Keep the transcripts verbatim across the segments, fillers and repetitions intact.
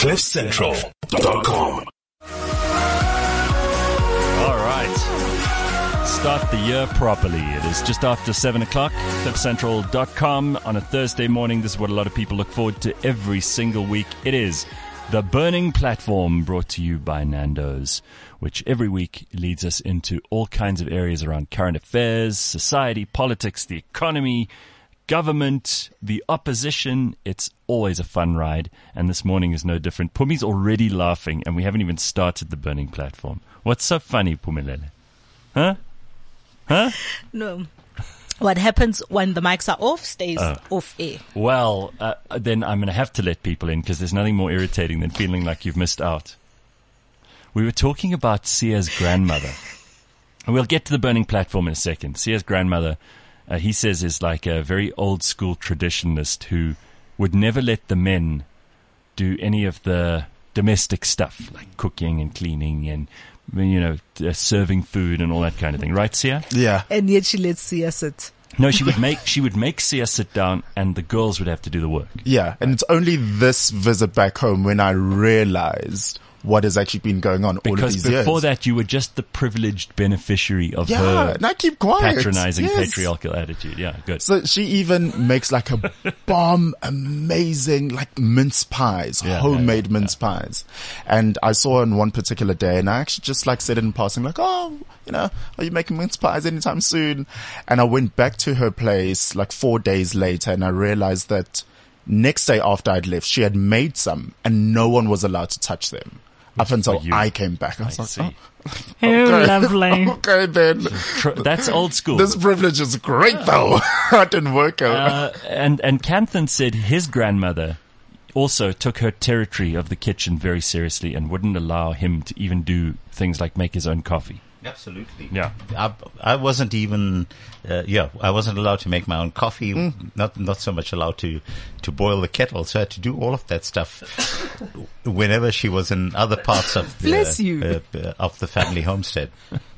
cliff central dot com. All right. Start the year properly. It is just after seven o'clock. cliff central dot com on a Thursday morning. This is what a lot of people look forward to every single week. It is The Burning Platform, brought to you by Nando's, which every week leads us into all kinds of areas around current affairs, society, politics, the economy, government, the opposition. It's always a fun ride, and this morning is no different. Pumi's already laughing, and we haven't even started The Burning Platform. What's so funny, Pumelele? Huh? Huh? No. What happens when the mics are off stays Oh. off air. Well, uh, then I'm going to have to let people in because there's nothing more irritating than feeling like you've missed out. We were talking about Sia's grandmother. And we'll get to The Burning Platform in a second. Sia's grandmother, uh, he says, is like a very old school traditionalist who would never let the men do any of the domestic stuff like cooking and cleaning and, you know, uh, serving food and all that kind of thing. Right, Sia? Yeah. And yet she lets Sia sit. No, she would make she would make Sia sit down, and the girls would have to do the work. Yeah. And it's only this visit back home when I realized what has actually been going on all of Because these before years. that, you were just the privileged beneficiary of Yeah, her and I keep quiet. patronizing Yes. patriarchal attitude. Yeah, good. So she even makes like a bomb amazing like mince pies, Yeah, homemade yeah, yeah, mince pies. And I saw on one particular day and I actually just like said it in passing like, oh, you know, are you making mince pies anytime soon? And I went back to her place like four days later and I realized that next day after I'd left, she had made some and no one was allowed to touch them. Up until you. I came back. I was I like, see. oh, Oh, okay. lovely. okay then. Tr- That's old school. This privilege is great though. I didn't work out. Uh, and and Canthan said his grandmother also took her territory of the kitchen very seriously and wouldn't allow him to even do things like make his own coffee. Absolutely. Yeah. I, I wasn't even, uh, yeah, I wasn't allowed to make my own coffee. Mm. Not, not so much allowed to, to boil the kettle. So I had to do all of that stuff whenever she was in other parts of the, Bless you. uh, uh, of the family homestead.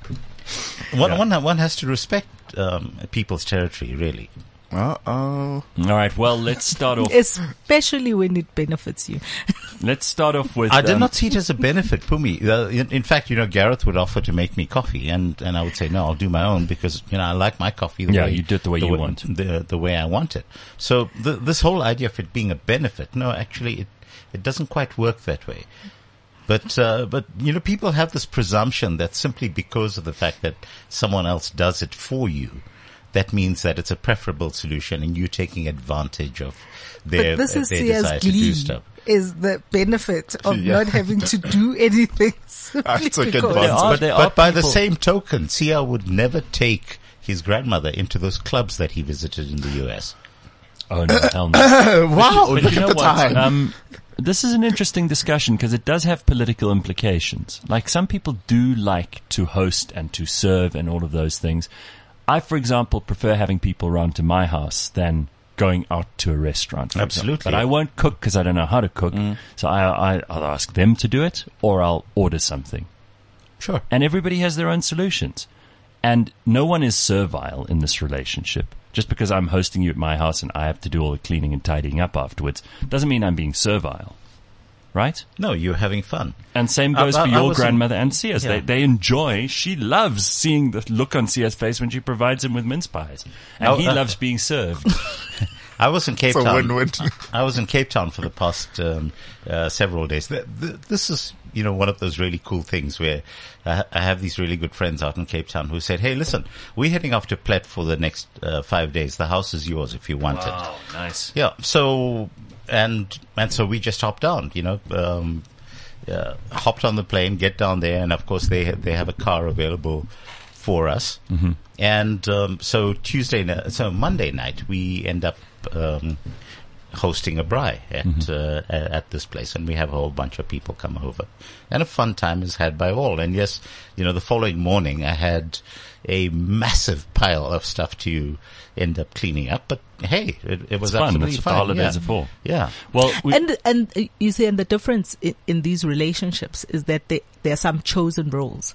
One, Yeah. one, one has to respect, um, people's territory, really. Uh-oh. All right. Well, let's start off. Especially when it benefits you. Let's start off with. I did um, not see it as a benefit, Pumi. Uh, in, in fact, you know, Gareth would offer to make me coffee, and, and I would say no, I'll do my own because you know I like my coffee. The Yeah, way, you do it the way you want. the the way I want it. So the, this whole idea of it being a benefit, no, actually, it it doesn't quite work that way. But uh, but you know, people have this presumption that simply because of the fact that someone else does it for you, that means that it's a preferable solution, and you're taking advantage of their But this is their Sia's desire to do glee, stuff. is the benefit of Yeah. not having to do anything. I simply took because- advantage. There are- But, there but are by the people- same token, Sia would never take his grandmother into those clubs that he visited in the U S. Oh no, hell no. Wow, But look you know at the what? time. Um, this is an interesting discussion because it does have political implications. Like some people do like to host and to serve and all of those things. I, for example, prefer having people around to my house than going out to a restaurant. for example. Absolutely. But I won't cook because I don't know how to cook. So I, I, I'll ask them to do it or I'll order something. Sure. And everybody has their own solutions. And no one is servile in this relationship. Just because I'm hosting you at my house and I have to do all the cleaning and tidying up afterwards doesn't mean I'm being servile. Right? No, you're having fun. And same goes I- I- for I your wasn't- grandmother and Sia's. Yeah. They, they enjoy, she loves seeing the look on Sia's face when she provides him with mince pies. And Oh, he uh, loves being served. I was in Cape It's a Town. win-win. I was in Cape Town for the past um, uh, several days. Th- th- This is, you know, one of those really cool things where I, ha- I have these really good friends out in Cape Town who said, "Hey, listen, we're heading off to Plet for the next uh, five days. The house is yours if you want it." nice. Yeah. So and and so we just hopped down. You know, um, uh, hopped on the plane, get down there, and of course they ha- they have a car available for us. Mm-hmm. And um, so Tuesday, ni- so Monday night, we end up um, hosting a braai at Mm-hmm. uh, a- at this place, and we have a whole bunch of people come over, and a fun time is had by all. And yes, you know, the following morning I had a massive pile of stuff to end up cleaning up, but hey, it, it was It's fun. absolutely That's what the fun. holidays yeah. are for. Yeah. Well, we, And and uh, you see, and the difference in, in these relationships is that they, there are some chosen roles.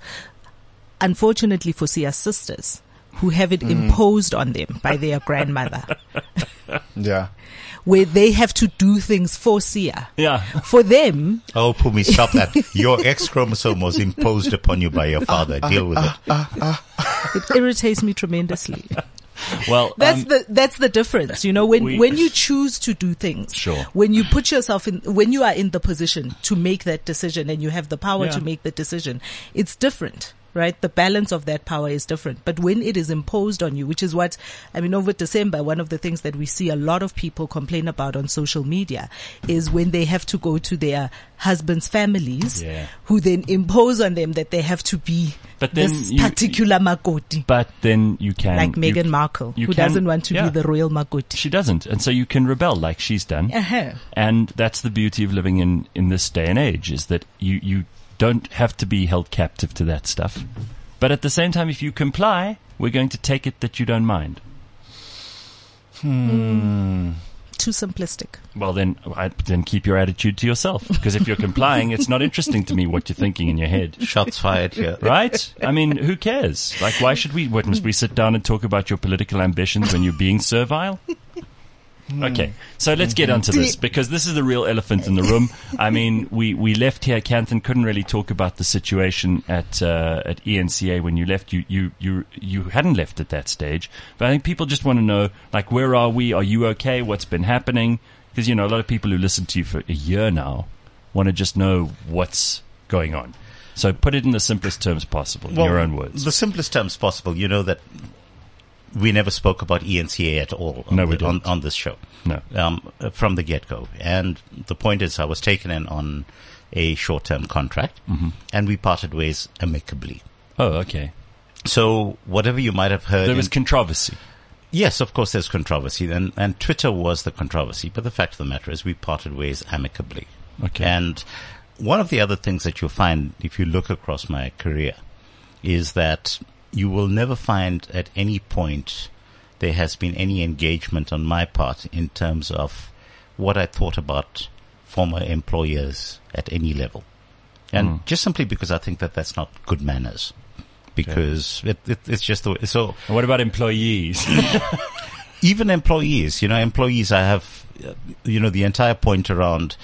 Unfortunately for Sia's sisters, who have it imposed on them by their grandmother. Yeah. where they have to do things for Sia. Yeah. For them, Oh, Pumi, stop that. Your X chromosome was imposed upon you by your father. Deal with it. it irritates me tremendously. Well, That's um, the that's the difference, you know. When we- when you choose to do things, Sure. when you put yourself in, when you are in the position to make that decision and you have the power Yeah. to make the decision, it's different, right? The balance of that power is different. But when it is imposed on you, which is what I mean, over December, one of the things that we see a lot of people complain about on social media is when they have to go to their husbands' families, Yeah. who then impose on them that they have to be But then this you- particular makoti. but then you can Like you- Meghan Markle, you who can- doesn't want to yeah. be the royal makoti. She doesn't, and so you can rebel like she's done. Uh-huh. And that's the beauty of living in, in this day and age, is that you, you don't have to be held captive to that stuff. But at the same time, if you comply, we're going to take it that you don't mind. Too simplistic. Well, then, I, then keep your attitude to yourself. Because if you're complying, it's not interesting to me what you're thinking in your head. Shots fired here. Right? I mean, who cares? Like, why should we, what, must we sit down and talk about your political ambitions when you're being servile? Okay, so let's get onto this, because this is the real elephant in the room. I mean, we, we left here, Kanthan couldn't really talk about the situation at uh, at E N C A when you left. You, you, you, you hadn't left at that stage. But I think people just want to know, like, where are we? Are you okay? What's been happening? Because, you know, a lot of people who listen to you for a year now want to just know what's going on. So put it in the simplest terms possible, in your own words. The simplest terms possible. You know that we never spoke about E N C A at all on, No, we the, on, didn't. on this show. No. Um, uh, from the get-go. And the point is, I was taken in on a short-term contract, Mm-hmm. and we parted ways amicably. Oh, okay. So whatever you might have heard... There was in- controversy. yes, of course there's controversy, and, and Twitter was the controversy, but the fact of the matter is we parted ways amicably. Okay. And one of the other things that you'll find if you look across my career is that you will never find at any point there has been any engagement on my part in terms of what I thought about former employers at any level. And Mm. just simply because I think that that's not good manners. Because it, it, it's just the way. So And what about employees? even employees, you know, employees, I have, uh, you know, the entire point around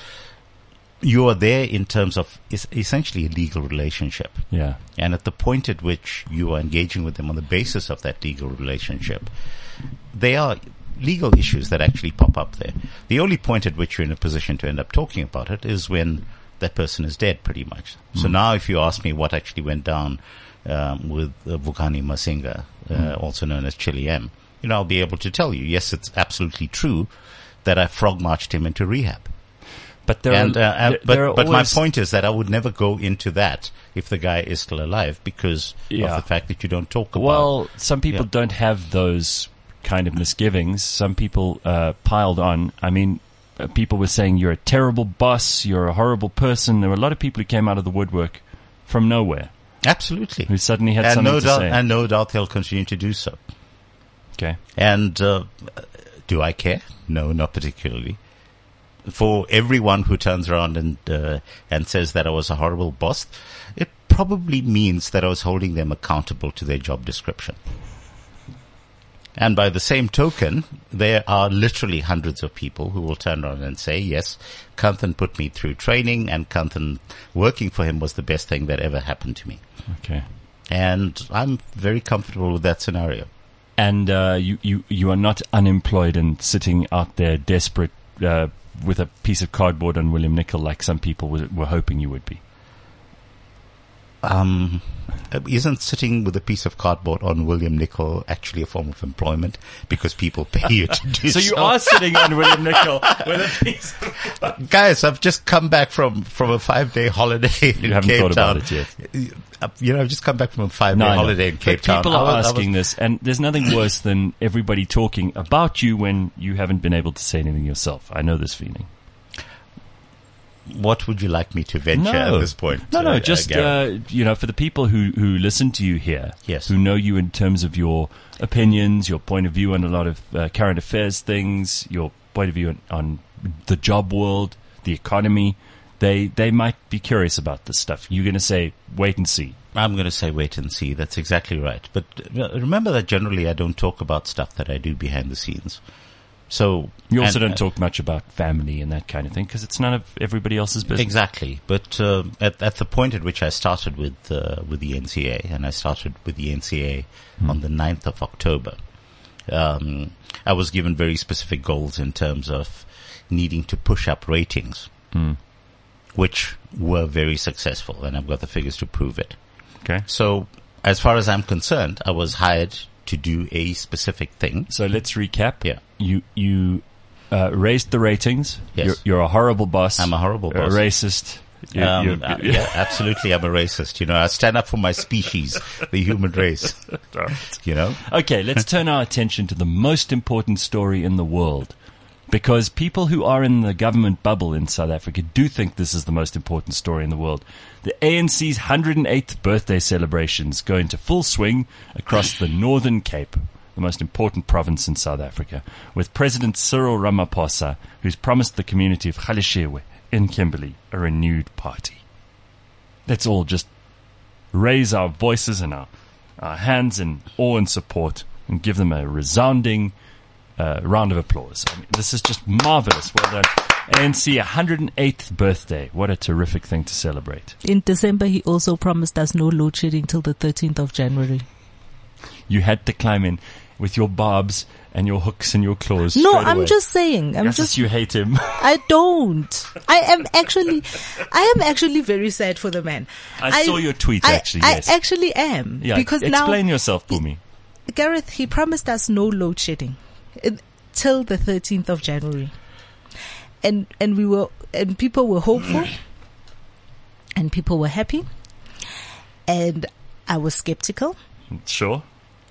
you are there in terms of es- essentially a legal relationship. Yeah. And at the point at which you are engaging with them on the basis of that legal relationship, they are legal issues that actually pop up there. The only point at which you're in a position to end up talking about it is when that person is dead, pretty much. So now if you ask me what actually went down um, with uh, Vukani Masinga, uh, also known as Chili M, you know, I'll be able to tell you, yes, it's absolutely true that I frog marched him into rehab. But there And, are, uh, uh, there- but there are but always, my point is that I would never go into that if the guy is still alive because Yeah. of the fact that you don't talk about. Well, some people Yeah. don't have those kind of misgivings. Some people uh, piled on. I mean, uh, people were saying you're a terrible boss, you're a horrible person. There were a lot of people who came out of the woodwork from nowhere Absolutely, who suddenly had and something no to doubt, say. and no doubt they'll continue to do so. Okay. And uh, do I care? No, not particularly. For everyone who turns around and uh, and says that I was a horrible boss, it probably means that I was holding them accountable to their job description. And by the same token, there are literally hundreds of people who will turn around and say, yes, Kanthan put me through training and Kanthan working for him was the best thing that ever happened to me. Okay. And I'm very comfortable with that scenario. And uh, you, you, you are not unemployed and sitting out there desperate uh, with a piece of cardboard on William Nicol like some people were, were hoping you would be. Um, isn't sitting with a piece of cardboard on William Nicol actually a form of employment because people pay you to do So so? you are sitting on William Nicol with a piece of... Guys, I've just come back from, from a five day holiday in You haven't Cape thought Town. about it yet. Uh, You know, I've just come back from a five day No, I know. holiday in Cape but Town. people I are was- I was- asking this, and there's nothing worse than everybody talking about you when you haven't been able to say anything yourself. I know this feeling. What would you like me to venture No. at this point? No, no, uh, just, Gary? uh, you know, for the people who, who listen to you here, Yes. who know you in terms of your opinions, your point of view on a lot of uh, current affairs things, your point of view on, on the job world, the economy, they, they might be curious about this stuff. You're going to say, wait and see. I'm going to say wait and see. That's exactly right. But uh, remember that generally I don't talk about stuff that I do behind the scenes. So You also and, don't uh, talk much about family and that kind of thing because it's none of everybody else's business. Exactly, but uh, at at the point at which I started with uh, with the N C A, and I started with the N C A Hmm. on the ninth of October, um, I was given very specific goals in terms of needing to push up ratings, Hmm. which were very successful, and I've got the figures to prove it. Okay. So, as far as I'm concerned, I was hired to do a specific thing. So let's recap. Yeah. You you uh, raised the ratings. Yes. You're, you're a horrible boss. I'm a horrible You're boss. a racist. You- Um, you- uh, you- yeah, absolutely, I'm a racist. You know, I stand up for my species, the human race. You know, Okay, let's turn our attention to the most important story in the world. Because people who are in the government bubble in South Africa do think this is the most important story in the world. The A N C's one hundred eighth birthday celebrations go into full swing across the Northern Cape, the most important province in South Africa, with President Cyril Ramaphosa, who's promised the community of Galeshewe in Kimberley a renewed party. Let's all just raise our voices and our, our hands in awe and support and give them a resounding uh, round of applause. I mean, this is just marvelous. Well done. A N C one hundred eighth birthday. What a terrific thing to celebrate. In December, he also promised us no load shedding till the thirteenth of January. You had to climb in with your barbs and your hooks and your claws. No, straight I'm away. just saying. I'm Yes, just. you hate him. I don't. I am actually, I am actually very sad for the man. I saw your tweet, I- actually, I, yes. actually am. Yeah, because explain now, yourself for me. Gareth, he promised us no load shedding in, till the thirteenth of January. And, and we were, and people were hopeful and people were happy. And I was skeptical. Sure.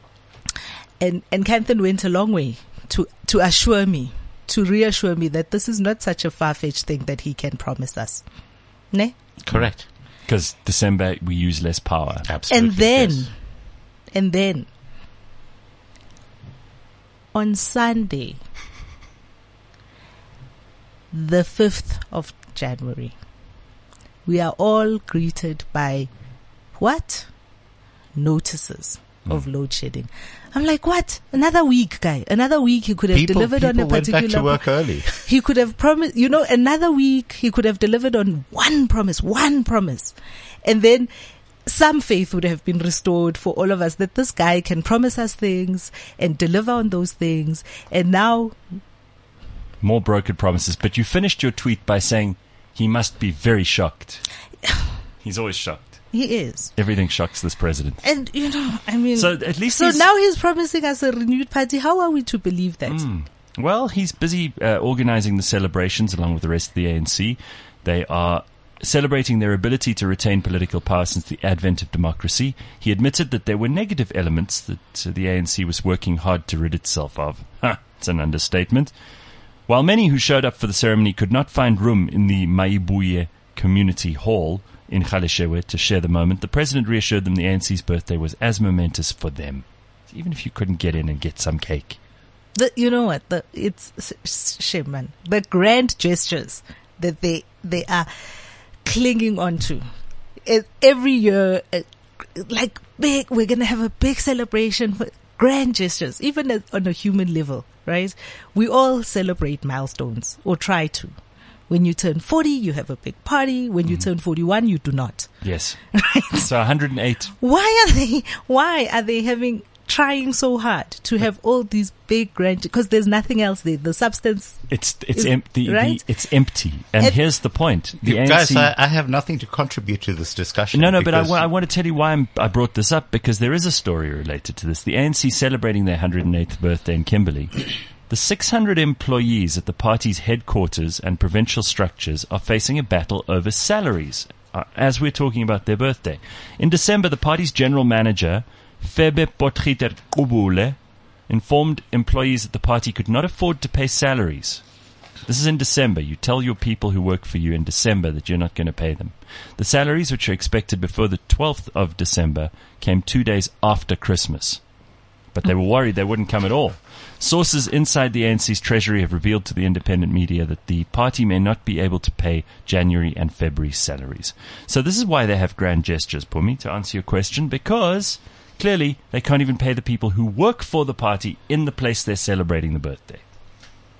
And, and Kanthan went a long way to, to assure me, to reassure me that this is not such a far-fetched thing that he can promise us. Ne? correct. Because December we use less power. Absolutely. And then, yes. and then, on Sunday, the fifth of January, we are all greeted by what? Notices of load shedding. I'm like, what? Another week, guy. Another week he could have people, delivered people on a went particular back to work early. He could have promised, you know, another week he could have delivered on one promise, one promise. And then some faith would have been restored for all of us that this guy can promise us things and deliver on those things. And now, More broken promises. But you finished your tweet by saying he must be very shocked. He's always shocked. he is. Everything shocks this president. And, you know, I mean, So at least so he's, now he's promising us a renewed party. How are we to believe that? Mm. Well, he's busy uh, organizing the celebrations along with the rest of the A N C. They are celebrating their ability to retain political power since the advent of democracy. He admitted that there were negative elements that uh, the A N C was working hard to rid itself of. Ha, it's an understatement. While many who showed up for the ceremony could not find room in the Maibuye Community Hall in Galeshewe to share the moment, the president reassured them the A N C's birthday was as momentous for them. Even if you couldn't get in and get some cake. The, you know what? The, it's s- shame, man. The grand gestures that they they are clinging on to. It, every year, uh, like big, we're gonna have a big celebration for grand gestures, even as, on a human level, right? We all celebrate milestones, or try to. When you turn forty, you have a big party. When you turn forty-one, you do not. Yes. Right? So one hundred eight. Why are they, why are they having, trying so hard to have all these big grand, because there's nothing else there. The substance, It's it's Is- empty. right? It's empty. And And- here's the point: the You A N C. guys, I, I have nothing to contribute to this discussion. no, no, but I, because wa- I want to tell you why I'm, I brought this up because there is a story related to this. The A N C celebrating their one hundred eighth birthday in Kimberley. The six hundred employees at the party's headquarters and provincial structures are facing a battle over salaries uh, as we're talking about their birthday. In December, the party's general manager, Febe Potgieter Kubule, informed employees that the party could not afford to pay salaries. This is in December. You tell your people who work for you in December that you're not going to pay them. The salaries, which are expected before the twelfth of December, came two days after Christmas. But they were worried they wouldn't come at all. Sources inside the A N C's treasury have revealed to the independent media that the party may not be able to pay January and February salaries. So this is why they have grand gestures, Pumi, to answer your question, because clearly they can't even pay the people who work for the party in the place they're celebrating the birthday.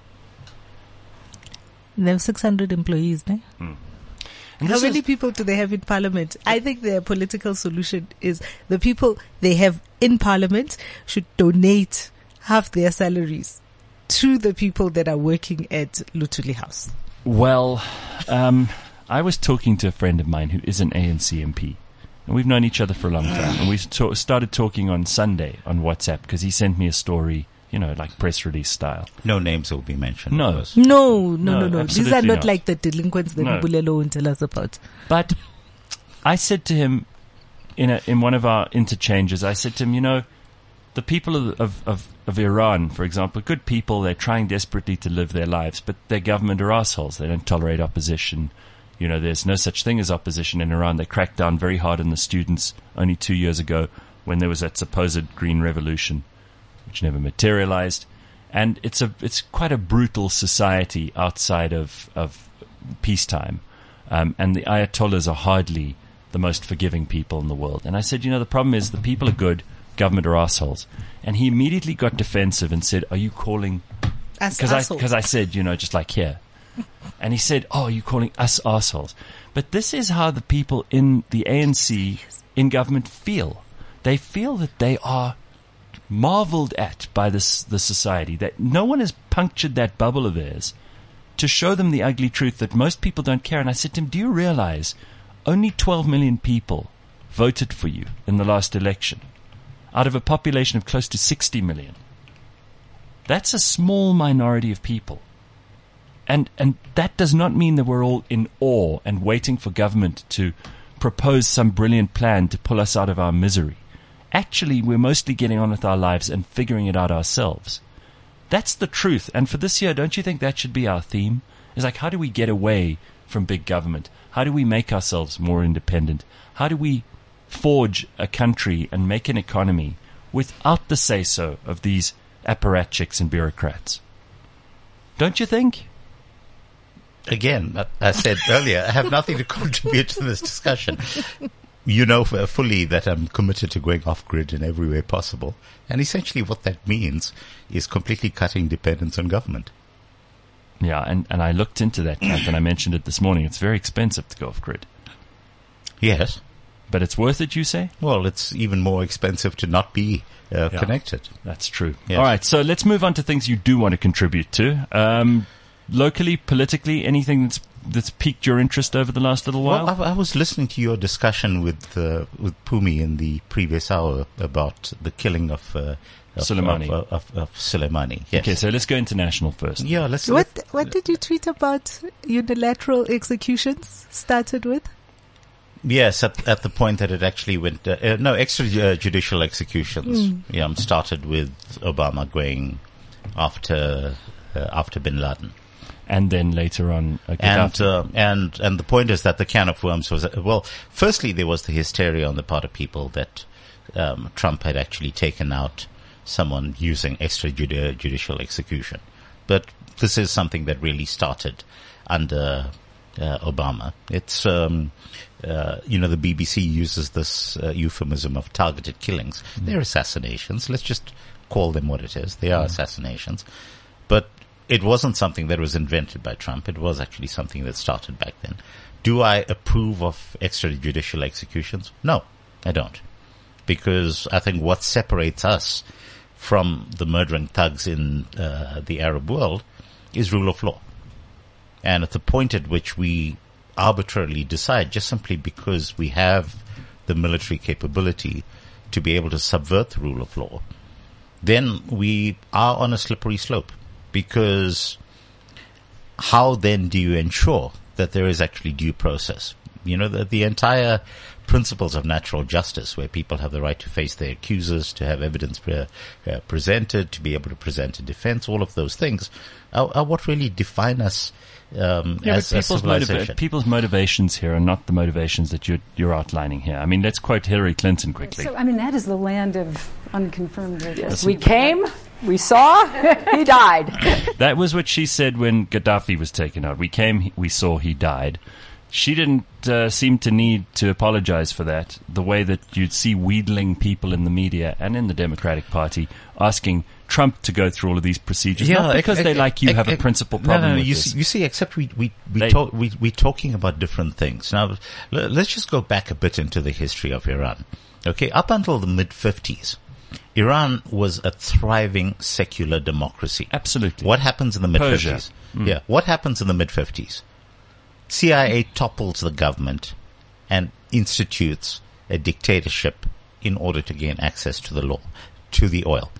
They have six hundred employees, no? And How this many is- people do they have in parliament? I think their political solution is the people they have in parliament should donate half their salaries to the people that are working at Luthuli House. Well, um, I was talking to a friend of mine who is an A N C M P. And we've known each other for a long time. And we ta- started talking on Sunday on WhatsApp because he sent me a story, you know, like press release style. No names will be mentioned. No. of course. No, no, No, no, no. These are absolutely not, not. like the delinquents that No. Mbulelo won't tell us about. But I said to him in a, in one of our interchanges, I said to him, you know, the people of, of, of, of Iran, for example, good people, they're trying desperately to live their lives, but their government are assholes. They don't tolerate opposition. You know, there's no such thing as opposition in Iran. They cracked down very hard on the students only two years ago when there was that supposed green revolution, which never materialized. And it's a it's quite a brutal society outside of, of peacetime. Um, and the Ayatollahs are hardly the most forgiving people in the world. And I said, you know, the problem is the people are good, government are assholes. And he immediately got defensive and said, are you calling... As Because I, assholes. 'cause I said, you know, just like here. And he said, oh, you're calling us assholes. But this is how the people in the A N C, in government, feel. They feel that they are marveled at by this the society, that no one has punctured that bubble of theirs to show them the ugly truth that most people don't care. And I said to him, do you realize only twelve million people voted for you in the last election out of a population of close to sixty million? That's a small minority of people. And and that does not mean that we're all in awe and waiting for government to propose some brilliant plan to pull us out of our misery. Actually, we're mostly getting on with our lives and figuring it out ourselves. That's the truth. And for this year, don't you think that should be our theme? It's like, how do we get away from big government? How do we make ourselves more independent? How do we forge a country and make an economy without the say-so of these apparatchiks and bureaucrats? Don't you think? Again, I said earlier, I have nothing to contribute to this discussion. You know fully that I'm committed to going off-grid in every way possible. And essentially what that means is completely cutting dependence on government. Yeah, and, and I looked into that, Kath, and I mentioned it this morning. It's very expensive to go off-grid. Yes. But it's worth it, you say? Well, it's even more expensive to not be uh, Yeah. connected. That's true. Yes. All right, so let's move on to things you do want to contribute to. Um, locally, politically, anything that's that's piqued your interest over the last little while? Well, I, I was listening to your discussion with uh, with Pumi in the previous hour about the killing of uh, of, Soleimani. Of, of, of Soleimani. Yes. Okay, so let's go international first. Yeah, let's. What what did you tweet about unilateral executions started with? Yes, at, at the point that it actually went, uh, uh, no, extrajudicial executions. Yeah, um, started with Obama going after uh, after Bin Laden, And then later on, uh, and Gaddafi. uh, and and the point is that the can of worms was uh, well. Firstly, there was the hysteria on the part of people that um, Trump had actually taken out someone using extrajudicial execution, but this is something that really started under uh, Obama. It's um, uh, you know, the B B C uses this uh, euphemism of targeted killings. Mm. They're assassinations. Let's just call them what it is. They are mm. assassinations, but it wasn't something that was invented by Trump. It was actually something that started back then. Do I approve of extrajudicial executions? No, I don't. Because I think what separates us from the murdering thugs in uh, the Arab world is rule of law. And at the point at which we arbitrarily decide, just simply because we have the military capability to be able to subvert the rule of law, then we are on a slippery slope. Because how then do you ensure that there is actually due process? You know, the, the entire principles of natural justice, where people have the right to face their accusers, to have evidence pre- uh, presented, to be able to present a defense, all of those things are, are what really define us um, yeah, as but a people's, civilization. motiva- people's motivations here are not the motivations that you're, you're outlining here. I mean, let's quote Hillary Clinton quickly. So, I mean, that is the land of unconfirmed witness. We came, we saw, he died. That was what she said when Gaddafi was taken out. We came, we saw, he died. She didn't uh, seem to need to apologize for that, the way that you'd see wheedling people in the media and in the Democratic Party asking Trump to go through all of these procedures, Yeah, not because ex- they like you ex- have a ex- principal No, problem no, no, with you this. see, you see, except we, we, we They- talk, we, we're talking about different things. Now, l- let's just go back a bit into the history of Iran. Okay, up until the mid-fifties, Iran was a thriving secular democracy. Absolutely. What happens in the mid-fifties? Persia. Yeah, what happens in the mid-fifties? C I A topples the government and institutes a dictatorship in order to gain access to the law, to the oil.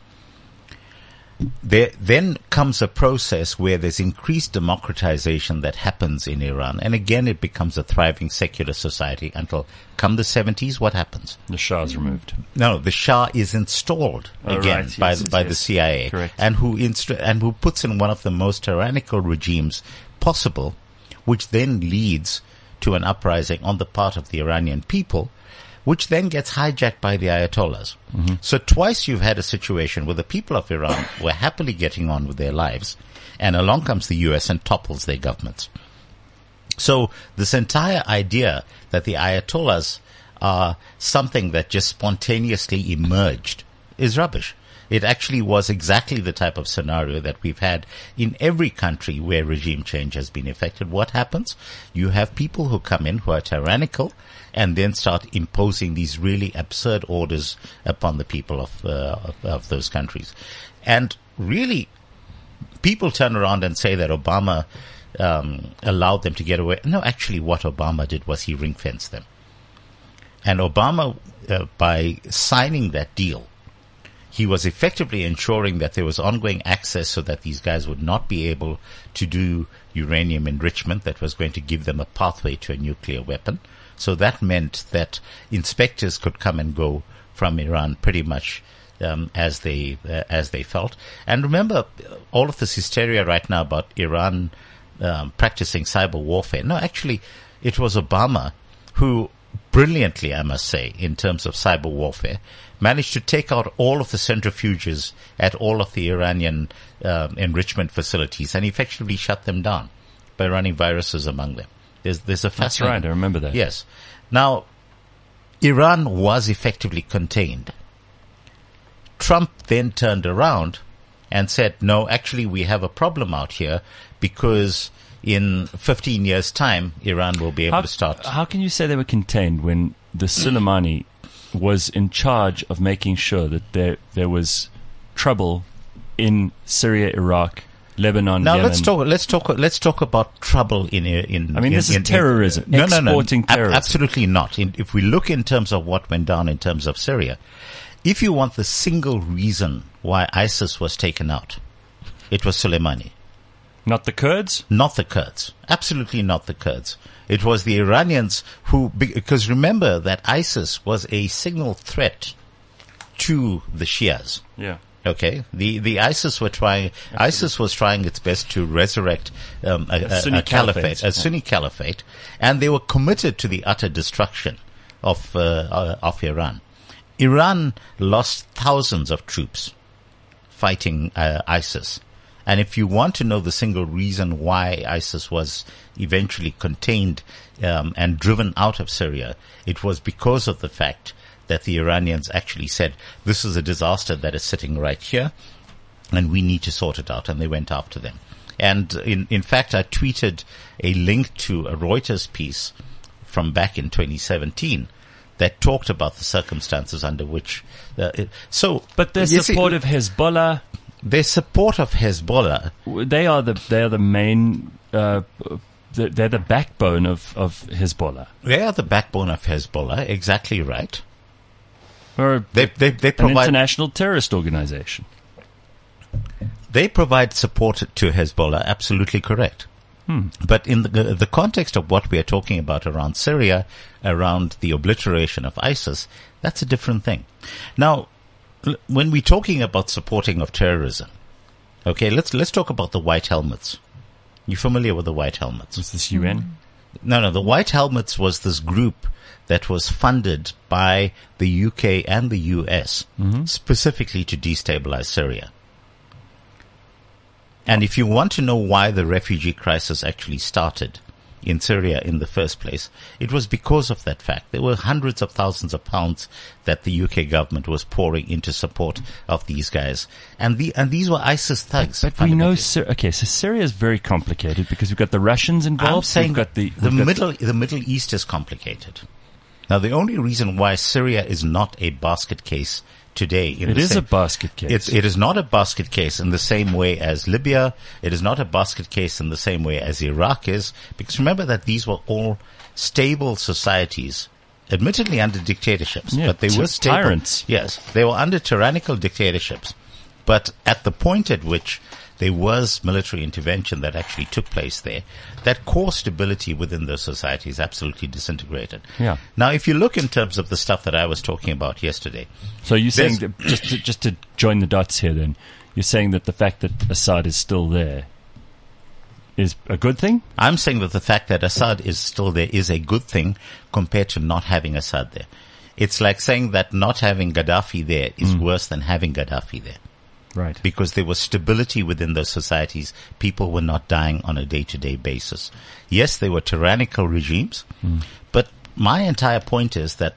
There then comes a process where there's increased democratization that happens in Iran. And again, it becomes a thriving secular society until come the seventies, what happens? The Shah's removed. No, the Shah is installed Oh, again right, by, yes, by yes. the C I A. Correct. And who instru- and who puts in one of the most tyrannical regimes possible, which then leads to an uprising on the part of the Iranian people, which then gets hijacked by the Ayatollahs. Mm-hmm. So twice you've had a situation where the people of Iran were happily getting on with their lives, and along comes the U S and topples their governments. So this entire idea that the Ayatollahs are something that just spontaneously emerged is rubbish. It actually was exactly the type of scenario that we've had in every country where regime change has been effected. What happens? You have people who come in who are tyrannical and then start imposing these really absurd orders upon the people of, uh, of, of those countries. And really, people turn around and say that Obama um, allowed them to get away. No, actually what Obama did was he ring-fenced them. And Obama, uh, by signing that deal, he was effectively ensuring that there was ongoing access so that these guys would not be able to do uranium enrichment that was going to give them a pathway to a nuclear weapon. So that meant that inspectors could come and go from Iran pretty much um, as they uh, as they felt. And remember, all of this hysteria right now about Iran um, practicing cyber warfare. No, actually, it was Obama who brilliantly, I must say, in terms of cyber warfare, managed to take out all of the centrifuges at all of the Iranian um, enrichment facilities and effectively shut them down by running viruses among them. There's, there's a That's fascinating... right, I remember that. Yes. Now, Iran was effectively contained. Trump then turned around and said, no, actually we have a problem out here because in fifteen years' time, Iran will be able How, to start... how can you say they were contained when the Soleimani was in charge of making sure that there there was trouble in Syria, Iraq, Lebanon, Now Yemen? let's talk. Let's talk. Let's talk about trouble in in. I mean, in, this is in, terrorism, In, no, no, no. exporting Ab- terrorism. absolutely not. In, if we look in terms of what went down in terms of Syria, if you want the single reason why ISIS was taken out, it was Soleimani. Not the Kurds? Not the Kurds. Absolutely not the Kurds. It was the Iranians who, because remember that ISIS was a signal threat to the Shias. Yeah. Okay, the the ISIS were trying. Absolutely. ISIS was trying its best to resurrect um, a, a, Sunni a caliphate, caliphate. a Yeah. Sunni caliphate, and they were committed to the utter destruction of uh, uh, of Iran. Iran lost thousands of troops fighting uh, ISIS. And if you want to know the single reason why ISIS was eventually contained um, and driven out of Syria, it was because of the fact that the Iranians actually said, this is a disaster that is sitting right here, and we need to sort it out, and they went after them. And in, in fact, I tweeted a link to a Reuters piece from back in twenty seventeen that talked about the circumstances under which... Uh, it, so, But their you see, support of Hezbollah... their support of Hezbollah... They are the they are the main uh, they're the backbone of, of Hezbollah. They are the backbone of Hezbollah, exactly right. Or They they they an provide international terrorist organization. they provide support to Hezbollah, absolutely correct. Hmm. But in the the context of what we are talking about around Syria, around the obliteration of ISIS, that's a different thing. Now, l- when we're talking about supporting of terrorism, okay, let's let's talk about the White Helmets. You familiar with the White Helmets? Is this U N? No, no. The White Helmets was this group that was funded by the U K and the U S Mm-hmm. specifically to destabilize Syria. And if you want to know why the refugee crisis actually started in Syria in the first place, it was because of that fact. There were hundreds of thousands of pounds that the U K government was pouring into support of these guys. And the, and these were ISIS thugs. But, but we know, Syr- okay, so Syria is very complicated because we've got the Russians involved. I'm saying we've got the, the we've got Middle, the Middle East is complicated. Now, the only reason why Syria is not a basket case today, in it the is same, a basket case. It's, it is not a basket case in the same way as Libya. It is not a basket case in the same way as Iraq is, because remember that these were all stable societies, admittedly under dictatorships, Yeah, but they ty- were stable. tyrants. Yes, they were under tyrannical dictatorships. But at the point at which there was military intervention that actually took place there, that core stability within those societies absolutely disintegrated. Yeah. Now, if you look in terms of the stuff that I was talking about yesterday, So you're saying There's- that just to, just to join the dots here, then you're saying that the fact that Assad is still there is a good thing. I'm saying that the fact that Assad is still there is a good thing compared to not having Assad there. It's like saying that not having Gaddafi there is worse than having Gaddafi there. Right. Because there was stability within those societies. People were not dying on a day-to-day basis. Yes, they were tyrannical regimes, Mm. but my entire point is that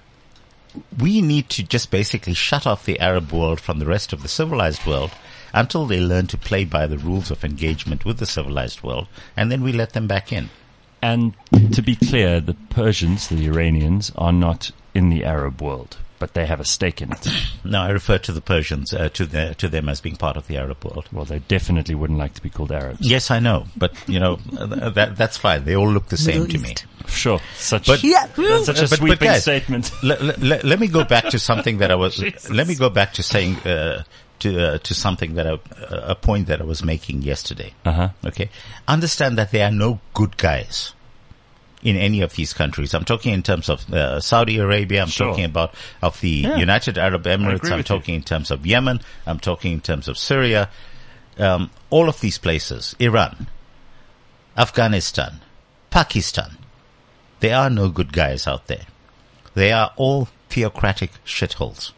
we need to just basically shut off the Arab world from the rest of the civilized world until they learn to play by the rules of engagement with the civilized world, and then we let them back in. And to be clear, the Persians, the Iranians, are not in the Arab world, but they have a stake in it. No, I refer to the Persians, uh, to the, to them as being part of the Arab world. Well, they definitely wouldn't like to be called Arabs. Yes, I know, but you know, uh, that, that's fine. They all look the same Middle to me. East. Sure. Such, But- Yeah. that's such a But- but sweeping guys, statement. Let, let, let me go back to something that I was. Jesus. Let me go back to saying uh, to uh, to something that I, uh, a point that I was making yesterday. Uh-huh. Okay, understand that there are no good guys in any of these countries. I'm talking in terms of uh, Saudi Arabia. I'm Sure. talking about of the Yeah. United Arab Emirates. agree I'm with you. talking in terms of Yemen. I'm talking in terms of Syria. Um, all of these places, Iran, Afghanistan, Pakistan. There are no good guys out there. They are all theocratic shitholes.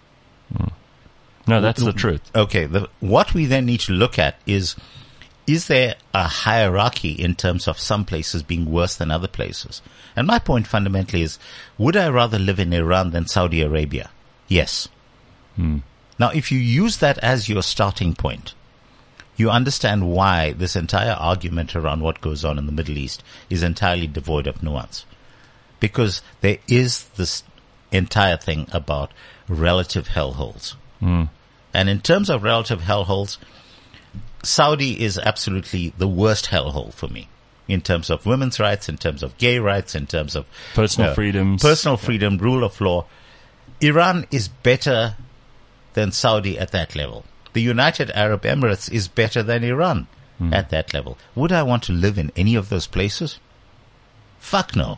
No, that's the truth. Okay, the, what we then need to look at is, is there a hierarchy in terms of some places being worse than other places? And my point fundamentally is, would I rather live in Iran than Saudi Arabia? Yes. Now, if you use that as your starting point, you understand why this entire argument around what goes on in the Middle East is entirely devoid of nuance. Because there is this entire thing about relative hellholes. And in terms of relative hellholes, Saudi is absolutely the worst hellhole for me. In terms of women's rights, in terms of gay rights, in terms of Personal uh, freedoms. personal freedom, rule of law. Iran is better than Saudi at that level. The United Arab Emirates is better than Iran at that level. Would I want to live in any of those places? Fuck no.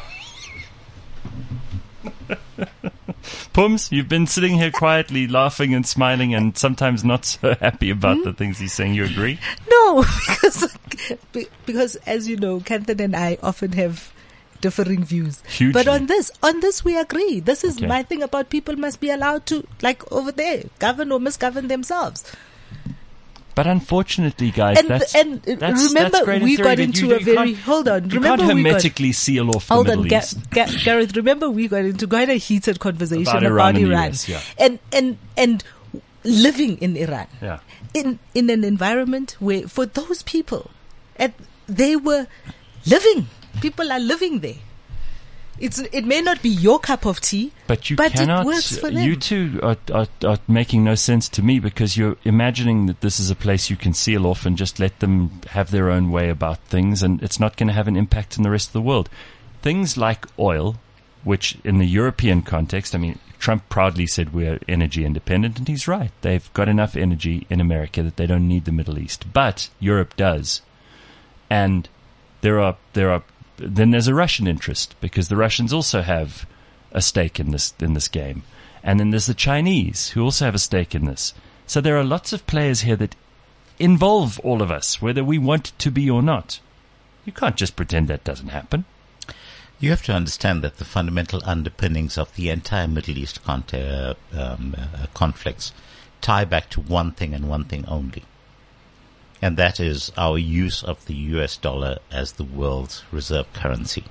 Pums, you've been sitting here quietly laughing and smiling and sometimes not so happy about Hmm? the things he's saying. You agree? No, because be- because as you know, Kanthan and I often have differing views. Hugely. But on this, on this we agree. This is Okay. my thing about people must be allowed to, like over there, govern or misgovern themselves. But unfortunately, guys, And- that's, and that's, remember, that's great in we theory, got but into you, a you very- can't- hold on, You remember can't we got- hermetically seal off the Hold Middle on, Ga- East. Ga- Gareth. Remember, we got into quite a heated conversation About about, Iran and the Iran, U S, yeah. and and and living in Iran, Yeah. in in an environment where, for those people, at, they were living. People are living there. It's it may not be your cup of tea, But you but cannot. it works for them. You two are, are, are making no sense to me because you're imagining that this is a place you can seal off and just let them have their own way about things, and it's not going to have an impact in the rest of the world. Things like oil, which in the European context, I mean, Trump proudly said we're energy independent, and he's right. They've got enough energy in America that they don't need the Middle East, but Europe does, and there are there are. Then there's a Russian interest because the Russians also have a stake in this in this game, and then there's the Chinese who also have a stake in this. So there are lots of players here that involve all of us, whether we want it to be or not. You can't just pretend that doesn't happen. You have to understand that the fundamental underpinnings of the entire Middle East con- uh, um, uh, conflicts tie back to one thing and one thing only. and that is our use of the U S dollar as the world's reserve currency.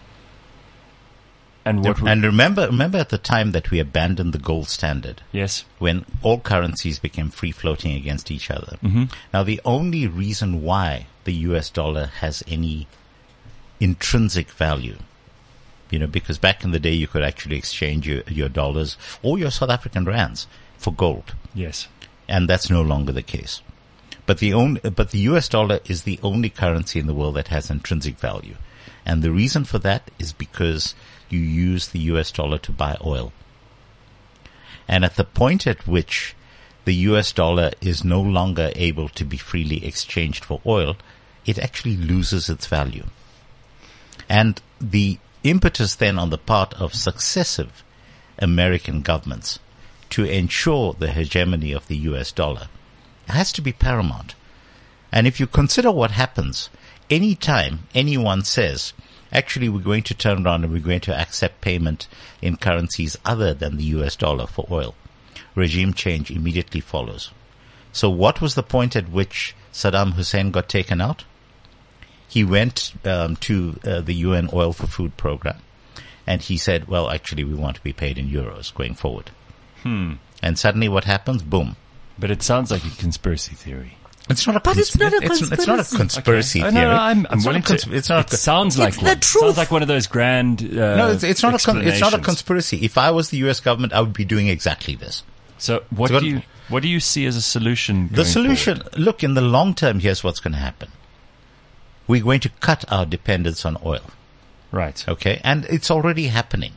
And what? And remember, remember at the time that we abandoned the gold standard, yes. when all currencies became free floating against each other. Mm-hmm. Now, the only reason why the U S dollar has any intrinsic value, you know, because back in the day you could actually exchange your, your dollars or your South African rands for gold. Yes. And that's no longer the case. But the only, but the U S dollar is the only currency in the world that has intrinsic value. And the reason for that is because you use the U S dollar to buy oil. And at the point at which the U S dollar is no longer able to be freely exchanged for oil, it actually loses its value. And the impetus then on the part of successive American governments to ensure the hegemony of the U S dollar has to be paramount. And if you consider what happens any time anyone says, actually, we're going to turn around and we're going to accept payment in currencies other than the U S dollar for oil, regime change immediately follows. So what was the point at which Saddam Hussein got taken out? He went um, to uh, the U N Oil for Food program, and he said, well, actually, we want to be paid in euros going forward. Hmm. And suddenly what happens? Boom. But it sounds like a conspiracy theory. It's not a But it's not a it's, it's not a conspiracy Okay. theory. Oh, no, no, I'm, I'm it's willing not a to. cons- it's not it a, sounds like It's the one. truth. Sounds like one of those grand. Uh, no, it's, it's not a con- it's not a explanations. conspiracy. If I was the U S government, I would be doing exactly this. So what So do you what do you see as a solution? The going solution, forward? look, in the long term, here's what's going to happen. We're going to cut our dependence on oil. Right. Okay. And it's already happening.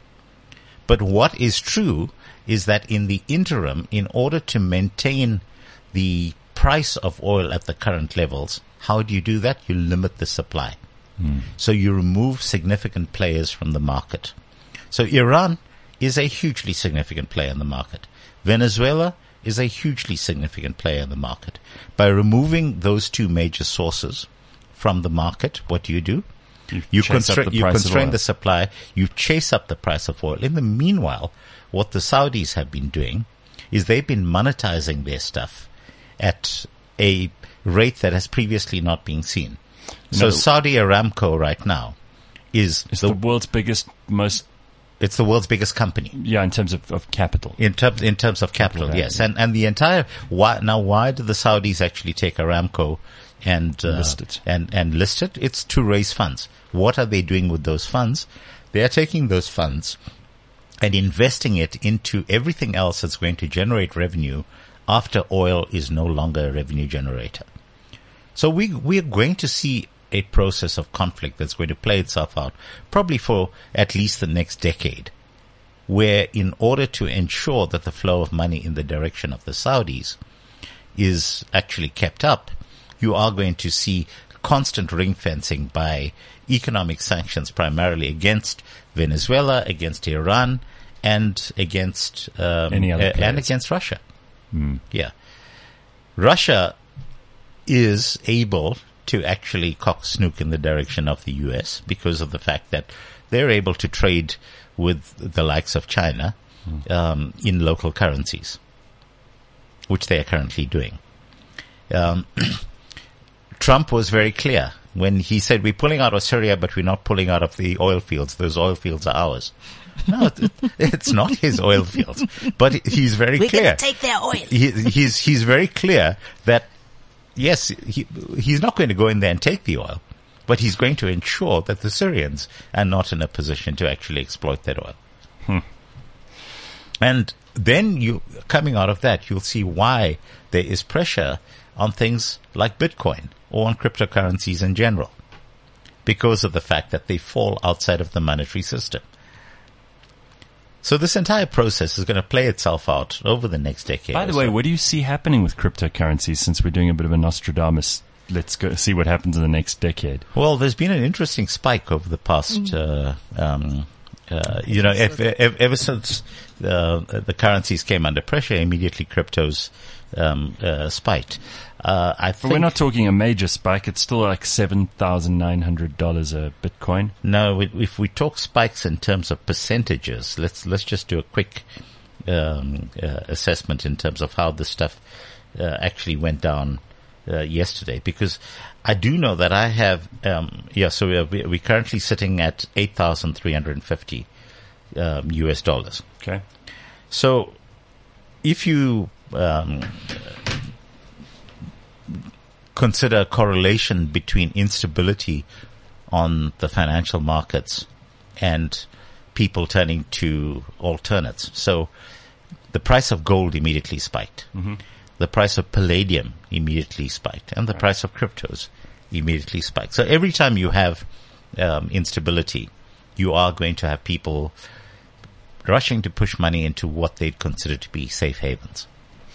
But what is true is that in the interim, in order to maintain the price of oil at the current levels, how do you do that? You limit the supply. Mm. So you remove significant players from the market. So Iran is a hugely significant player in the market. Venezuela is a hugely significant player in the market. By removing those two major sources from the market, what do you do? You, You, chase up constra- the you price of constrain oil. the supply, you chase up the price of oil. In the meanwhile, what the Saudis have been doing is they've been monetizing their stuff at a rate that has previously not been seen. So No. Saudi Aramco right now is It's the, the world's biggest, most it's the world's biggest company. yeah in terms of, of capital. In terms, in terms of capital, Capital yes. value. And, and the entire, why, now why did the Saudis actually take Aramco and, uh, List it. and, and list it? It's to raise funds. What are they doing with those funds? They are taking those funds and investing it into everything else that's going to generate revenue after oil is no longer a revenue generator. So we, we are going to see a process of conflict that's going to play itself out probably for at least the next decade, where in order to ensure that the flow of money in the direction of the Saudis is actually kept up, you are going to see constant ring fencing by economic sanctions primarily against Venezuela, against Iran, and against um, Any other uh, and players. against Russia. Mm. Yeah. Russia is able to actually cock snook in the direction of the U S because of the fact that they're able to trade with the likes of China um, in local currencies, which they are currently doing. Um, Trump was very clear when he said, we're pulling out of Syria, but we're not pulling out of the oil fields. Those oil fields are ours. No, it, it's not his oil fields, but he's very We're clear. going to take their oil. He, he's, he's very clear that yes, he, he's not going to go in there and take the oil, but he's going to ensure that the Syrians are not in a position to actually exploit that oil. Hmm. And then you, coming out of that, you'll see why there is pressure on things like Bitcoin or on cryptocurrencies in general, because of the fact that they fall outside of the monetary system. So this entire process is going to play itself out over the next decade. By the or way, so. what do you see happening with cryptocurrencies since we're doing a bit of a Nostradamus? Let's go see what happens in the next decade. Well, there's been an interesting spike over the past, uh, um, uh, you know, ev- ev- ever since uh, the currencies came under pressure, immediately cryptos um, uh, spiked. Uh, I But think we're not talking a major spike. It's still like seven thousand nine hundred dollars a Bitcoin. no. we- If we talk spikes in terms of percentages, let's let's just do a quick um, uh, assessment in terms of how this stuff uh, actually went down uh, yesterday, because I do know that I have, um, yeah, so we are, we're currently sitting at eight thousand three hundred fifty um, U S dollars. Okay. So if you um, consider a correlation between instability on the financial markets and people turning to alternates. So the price of gold immediately spiked. Mm-hmm. The price of palladium immediately spiked. And the right. price of cryptos immediately spiked. So every time you have um, instability, you are going to have people rushing to push money into what they'd consider to be safe havens.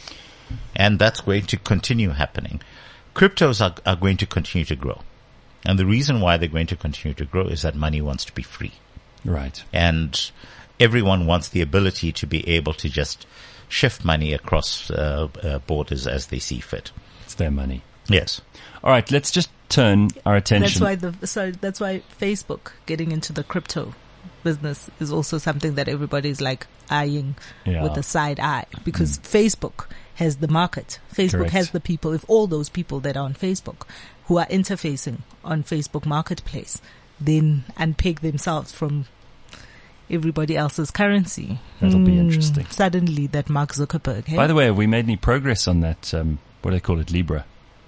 And that's going to continue happening. Cryptos are, are going to continue to grow. And the reason why they're going to continue to grow is that money wants to be free. Right. And everyone wants the ability to be able to just shift money across uh, uh, borders as they see fit. It's their money. Yes. All right, let's just turn our attention. That's why the sorry, that's why Facebook getting into the crypto business is also something that everybody's like eyeing yeah. with a side eye, because mm. Facebook has the market. Facebook Correct. has the people. If all those people that are on Facebook who are interfacing on Facebook Marketplace then unpeg themselves from everybody else's currency. That'll mm, be interesting. Suddenly that Mark Zuckerberg. Hey? By the way, have we made any progress on that, um, what do they call it, Libra?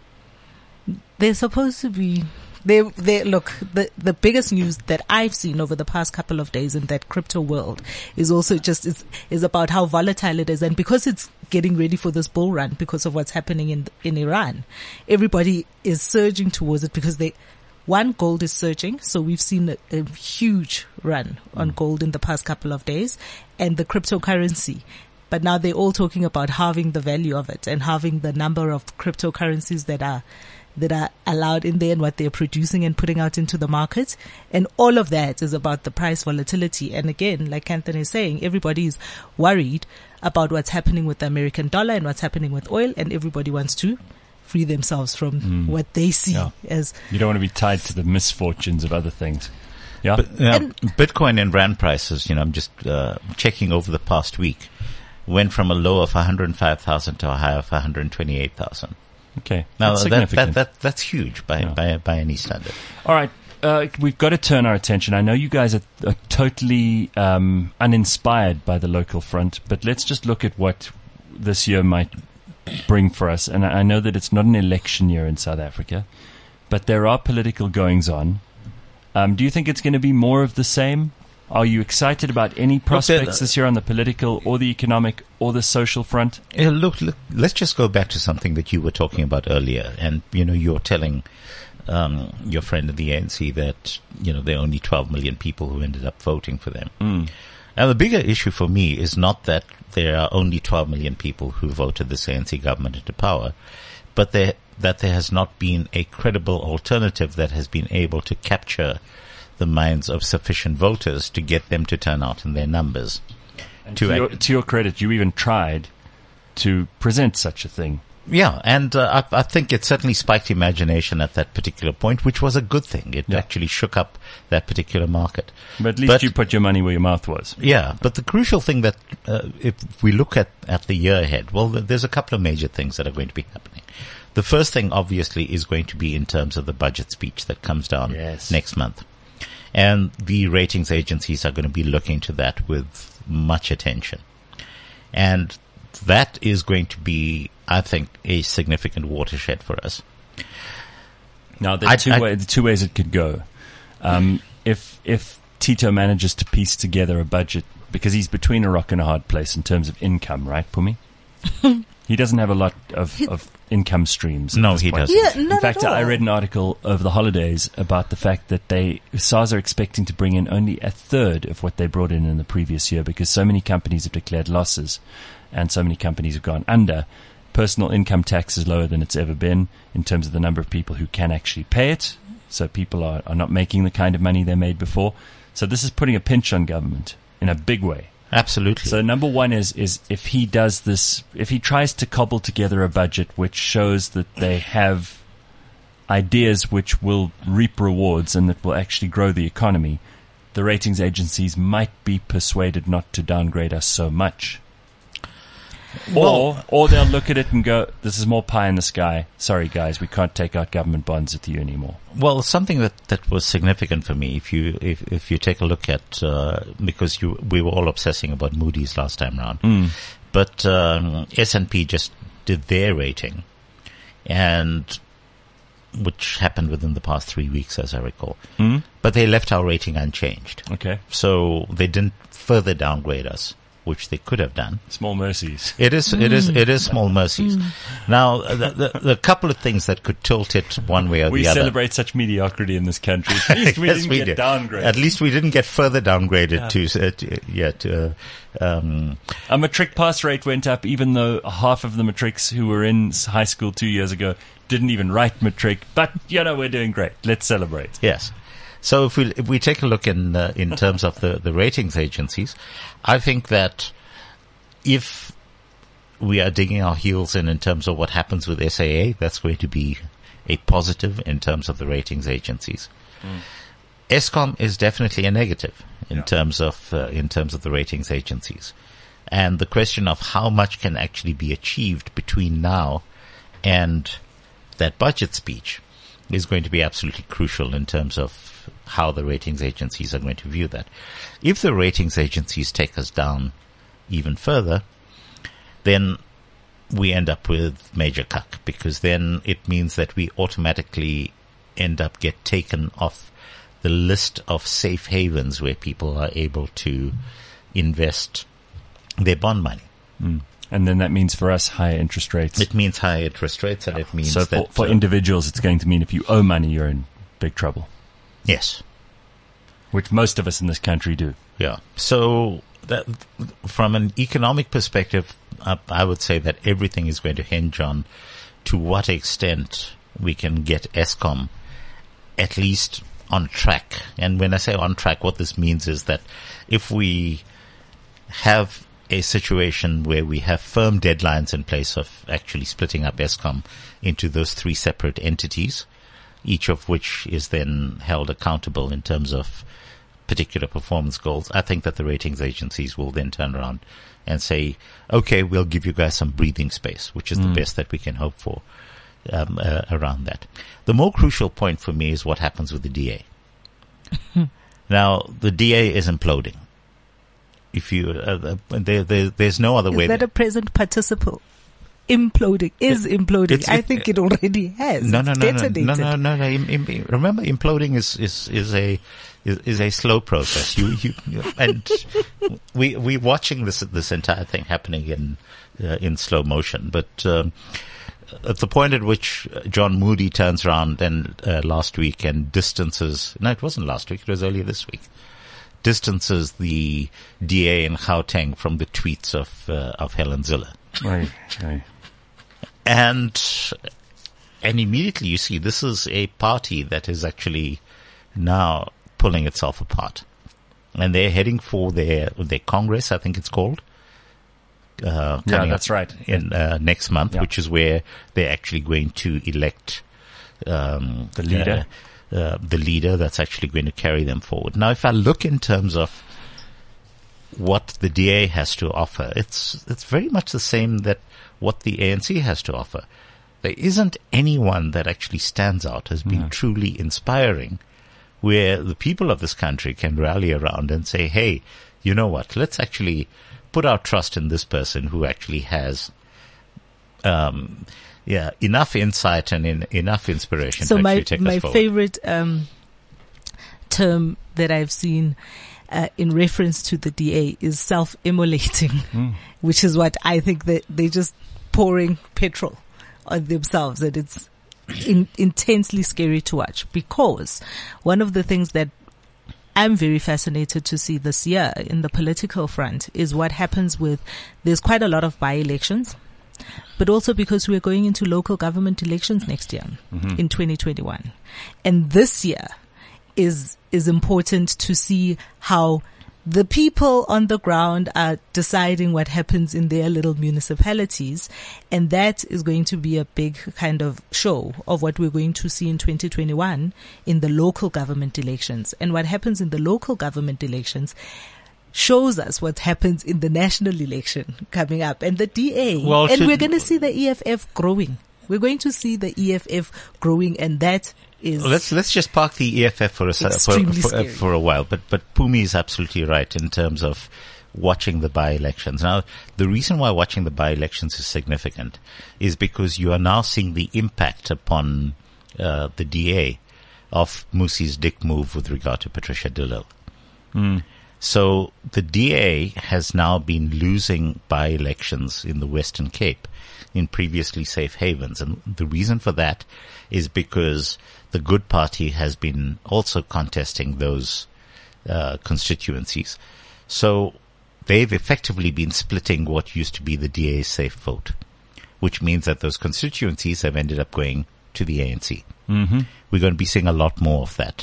They're supposed to be, they, they, look, the, the biggest news that I've seen over the past couple of days in that crypto world is also just, is, is about how volatile it is. And because it's getting ready for this bull run because of what's happening in, in Iran, everybody is surging towards it because they, One, gold is surging. So we've seen a, a huge run on gold in the past couple of days, and the cryptocurrency. But now they're all talking about halving the value of it and halving the number of cryptocurrencies that are, that are allowed in there and what they're producing and putting out into the market. And all of that is about the price volatility. And again, like Anthony is saying, everybody is worried about what's happening with the American dollar and what's happening with oil, and everybody wants to free themselves from mm. what they see yeah. as. You don't want to be tied to the misfortunes of other things. Yeah. But, uh, Bitcoin and Rand prices, you know, I'm just uh, checking over the past week, went from a low of one hundred five thousand to a high of one hundred twenty-eight thousand. Okay. Now that's that, significant. that, that, that's huge by, yeah. by, by any standard. All right. Uh, we've got to turn our attention. I know you guys are, are totally um, uninspired by the local front, but let's just look at what this year might bring for us. And I know that it's not an election year in South Africa, but there are political goings on. Um, do you think it's going to be more of the same? Are you excited about any prospects look, this year on the political or the economic or the social front? Uh, look, look, let's just go back to something that you were talking about earlier. And, you know, you're telling um, your friend in the A N C that, you know, there are only twelve million people who ended up voting for them. Mm. And the bigger issue for me is not that there are only twelve million people who voted this A N C government into power, but there, that there has not been a credible alternative that has been able to capture the minds of sufficient voters to get them to turn out in their numbers. And to, to, your, to your credit, you even tried to present such a thing. Yeah, and uh, I, I think it certainly spiked imagination at that particular point, which was a good thing. It yeah. actually shook up that particular market. But at least but, you put your money where your mouth was. Yeah, but the crucial thing that uh, if we look at, at the year ahead, well, there's a couple of major things that are going to be happening. The first thing, obviously, is going to be in terms of the budget speech that comes down yes. next month. And the ratings agencies are going to be looking to that with much attention. And that is going to be, I think, a significant watershed for us. Now, there are two, way, two ways it could go. Um, if if Tito manages to piece together a budget, because he's between a rock and a hard place in terms of income, right, Pumi? He doesn't have a lot of, of income streams. No, he doesn't. Yeah, not in fact, at all. I read an article over the holidays about the fact that they SARS are expecting to bring in only a third of what they brought in in the previous year, because so many companies have declared losses and so many companies have gone under. Personal income tax is lower than it's ever been in terms of the number of people who can actually pay it. So people are, are not making the kind of money they made before. So this is putting a pinch on government in a big way. Absolutely. So number one is, is if he does this, if he tries to cobble together a budget which shows that they have ideas which will reap rewards and that will actually grow the economy, the ratings agencies might be persuaded not to downgrade us so much. Or, or they'll look at it and go, this is more pie in the sky. Sorry, guys, we can't take out government bonds with you anymore. Well, something that, that was significant for me, if you if, if you take a look at, uh, because you we were all obsessing about Moody's last time round, Mm. but um, S and P just did their rating, and which happened within the past three weeks, as I recall. Mm. But they left our rating unchanged. Okay. So they didn't further downgrade us, which they could have done. Small mercies. It is, it is, it is small mercies. Now, the, the, the couple of things that could tilt it one way or We the other. celebrate such mediocrity in this country. At least we Yes, didn't we get did. downgraded. At least we didn't get further downgraded to, uh, to, yeah, to, uh, um, Our matric pass rate went up, even though half of the matrics who were in s- high school two years ago didn't even write matric. But, you know, we're doing great. Let's celebrate. yes. So if we, if we take a look in, uh, in terms of the, the ratings agencies, I think that if we are digging our heels in in terms of what happens with S A A, that's going to be a positive in terms of the ratings agencies. Mm. Eskom is definitely a negative in Yeah. terms of uh, in terms of the ratings agencies, and the question of how much can actually be achieved between now and that budget speech is going to be absolutely crucial in terms of how the ratings agencies are going to view that. If the ratings agencies take us down even further, then we end up with major cuck, because then it means that we automatically end up get taken off the list of safe havens where people are able to invest their bond money. Mm. And then that means for us higher interest rates. It means higher interest rates, and it means so for, that for uh, individuals, it's going to mean if you owe money, you're in big trouble, yes, which most of us in this country do. yeah. So that, from an economic perspective, uh, I would say that everything is going to hinge on to what extent we can get Eskom at least on track. And when I say on track, what this means is that if we have a situation where we have firm deadlines in place of actually splitting up Eskom into those three separate entities, each of which is then held accountable in terms of particular performance goals, I think that the ratings agencies will then turn around and say, okay, we'll give you guys some breathing space, which is mm. the best that we can hope for um, uh, around that. The more crucial point for me is what happens with the D A. Now, the D A is imploding. If you, uh, there, there, there's no other is way. Is that a present participle? Imploding is it, imploding. It's, I it, think it already has. No, no, no, no, no, no, no, no. Im, im, remember, imploding is is is a is, is a slow process. You you, you and we we're watching this this entire thing happening in uh, in slow motion. But um, at the point at which John Moody turns around and uh, last week and distances, no, it wasn't last week. It was earlier this week. Distances the D A in Gauteng from the tweets of uh, of Helen Zille. Right, right. And and immediately you see this is a party that is actually now pulling itself apart, and they're heading for their their Congress, I think it's called. Uh, yeah, that's right. In uh, next month, yeah. which is where they're actually going to elect um, the leader, uh, uh, the leader that's actually going to carry them forward. Now, if I look in terms of what the D A has to offer, it's it's very much the same that what the A N C has to offer. There isn't anyone that actually stands out as being mm. truly inspiring, where the people of this country can rally around and say, hey, you know what, let's actually put our trust in this person who actually has um yeah enough insight and in, enough inspiration so to my, actually take my us forward. favorite um term that I've seen Uh, in reference to the D A is self-immolating, mm. which is what I think that they're just pouring petrol on themselves, and it's in, intensely scary to watch, because one of the things that I'm very fascinated to see this year in the political front is what happens with, there's quite a lot of by-elections, but also because we're going into local government elections next year mm-hmm. in twenty twenty-one. And this year is is important to see how the people on the ground are deciding what happens in their little municipalities, and that is going to be a big kind of show of what we're going to see in twenty twenty-one in the local government elections. And what happens in the local government elections shows us what happens in the national election coming up and the D A. Well, and to- we're going to see the E F F growing. We're going to see the E F F growing, and that is Let's let's just park the E F F for a se- for, Extremely for, uh, scary. for a while. But but Pumi is absolutely right in terms of watching the by-elections. Now, the reason why watching the by-elections is significant is because you are now seeing the impact upon uh, the D A of Musi's dick move with regard to Patricia de Lille. Mm. So the D A has now been losing by-elections in the Western Cape in previously safe havens. And the reason for that is because the Good Party has been also contesting those uh, constituencies. So they've effectively been splitting what used to be the D A's safe vote, which means that those constituencies have ended up going to the A N C. Mm-hmm. We're going to be seeing a lot more of that,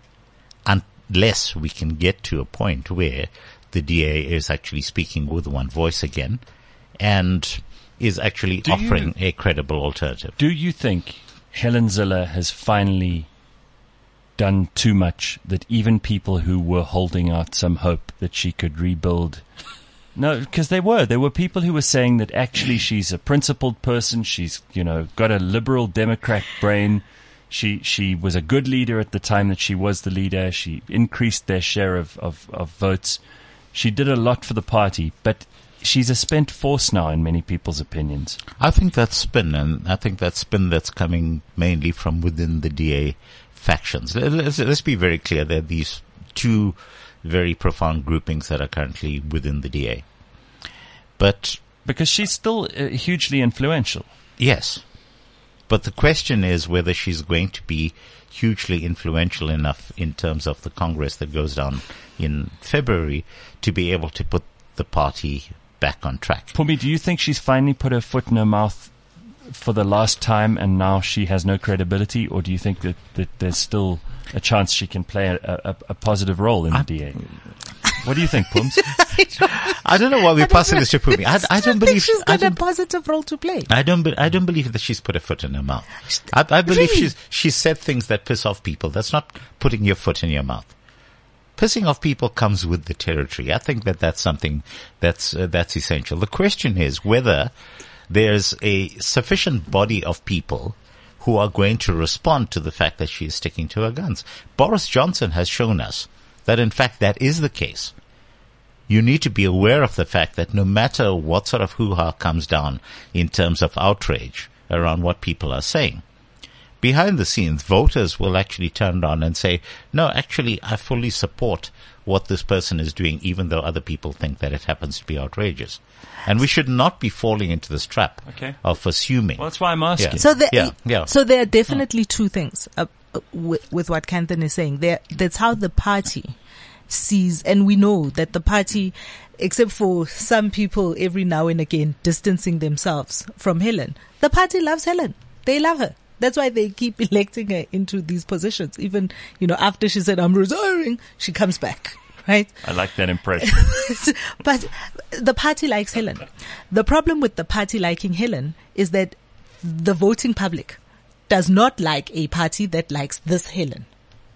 unless we can get to a point where the D A is actually speaking with one voice again and is actually Do you- offering a credible alternative. Do you think Helen Zille has finally done too much, that even people who were holding out some hope that she could rebuild? No, because there were. There were people who were saying that actually she's a principled person. She's, you know, got a liberal Democrat brain. She she was a good leader at the time that she was the leader. She increased their share of, of, of votes. She did a lot for the party, but she's a spent force now in many people's opinions. I think that's spin, and I think that's spin that's coming mainly from within the D A factions. Let's, let's be very clear. There are these two very profound groupings that are currently within the D A. But Because she's still uh, hugely influential. yes, but the question is whether she's going to be hugely influential enough in terms of the Congress that goes down in February to be able to put the party back on track. Pumi, do you think she's finally put her foot in her mouth for the last time and now she has no credibility? Or do you think that, that there's still a chance she can play a, a, a positive role in the I- D A? What do you think, Pums? I don't know why we're passing this to Pumi. I, I don't think believe she's I got a don't, positive role to play. I don't. Be, I don't believe that she's put a foot in her mouth. I, I believe Really? she's she's said things that piss off people. That's not putting your foot in your mouth. Pissing off people comes with the territory. I think that that's something that's uh, that's essential. The question is whether there's a sufficient body of people who are going to respond to the fact that she is sticking to her guns. Boris Johnson has shown us that, in fact, that is the case. You need to be aware of the fact that no matter what sort of hoo-ha comes down in terms of outrage around what people are saying, behind the scenes, voters will actually turn around and say, no, actually, I fully support what this person is doing, even though other people think that it happens to be outrageous. And we should not be falling into this trap Okay. of assuming. Well, that's why I'm asking. Yeah. So there, Yeah, yeah. so there are definitely two things uh, uh, with, with what Kanthan is saying. There, that's how the party sees, and we know that the party, except for some people every now and again distancing themselves from Helen, the party loves Helen. They love her. That's why they keep electing her into these positions. Even, you know, after she said, I'm retiring, she comes back, right? I like that impression. But the party likes Helen. The problem with the party liking Helen is that the voting public does not like a party that likes this Helen.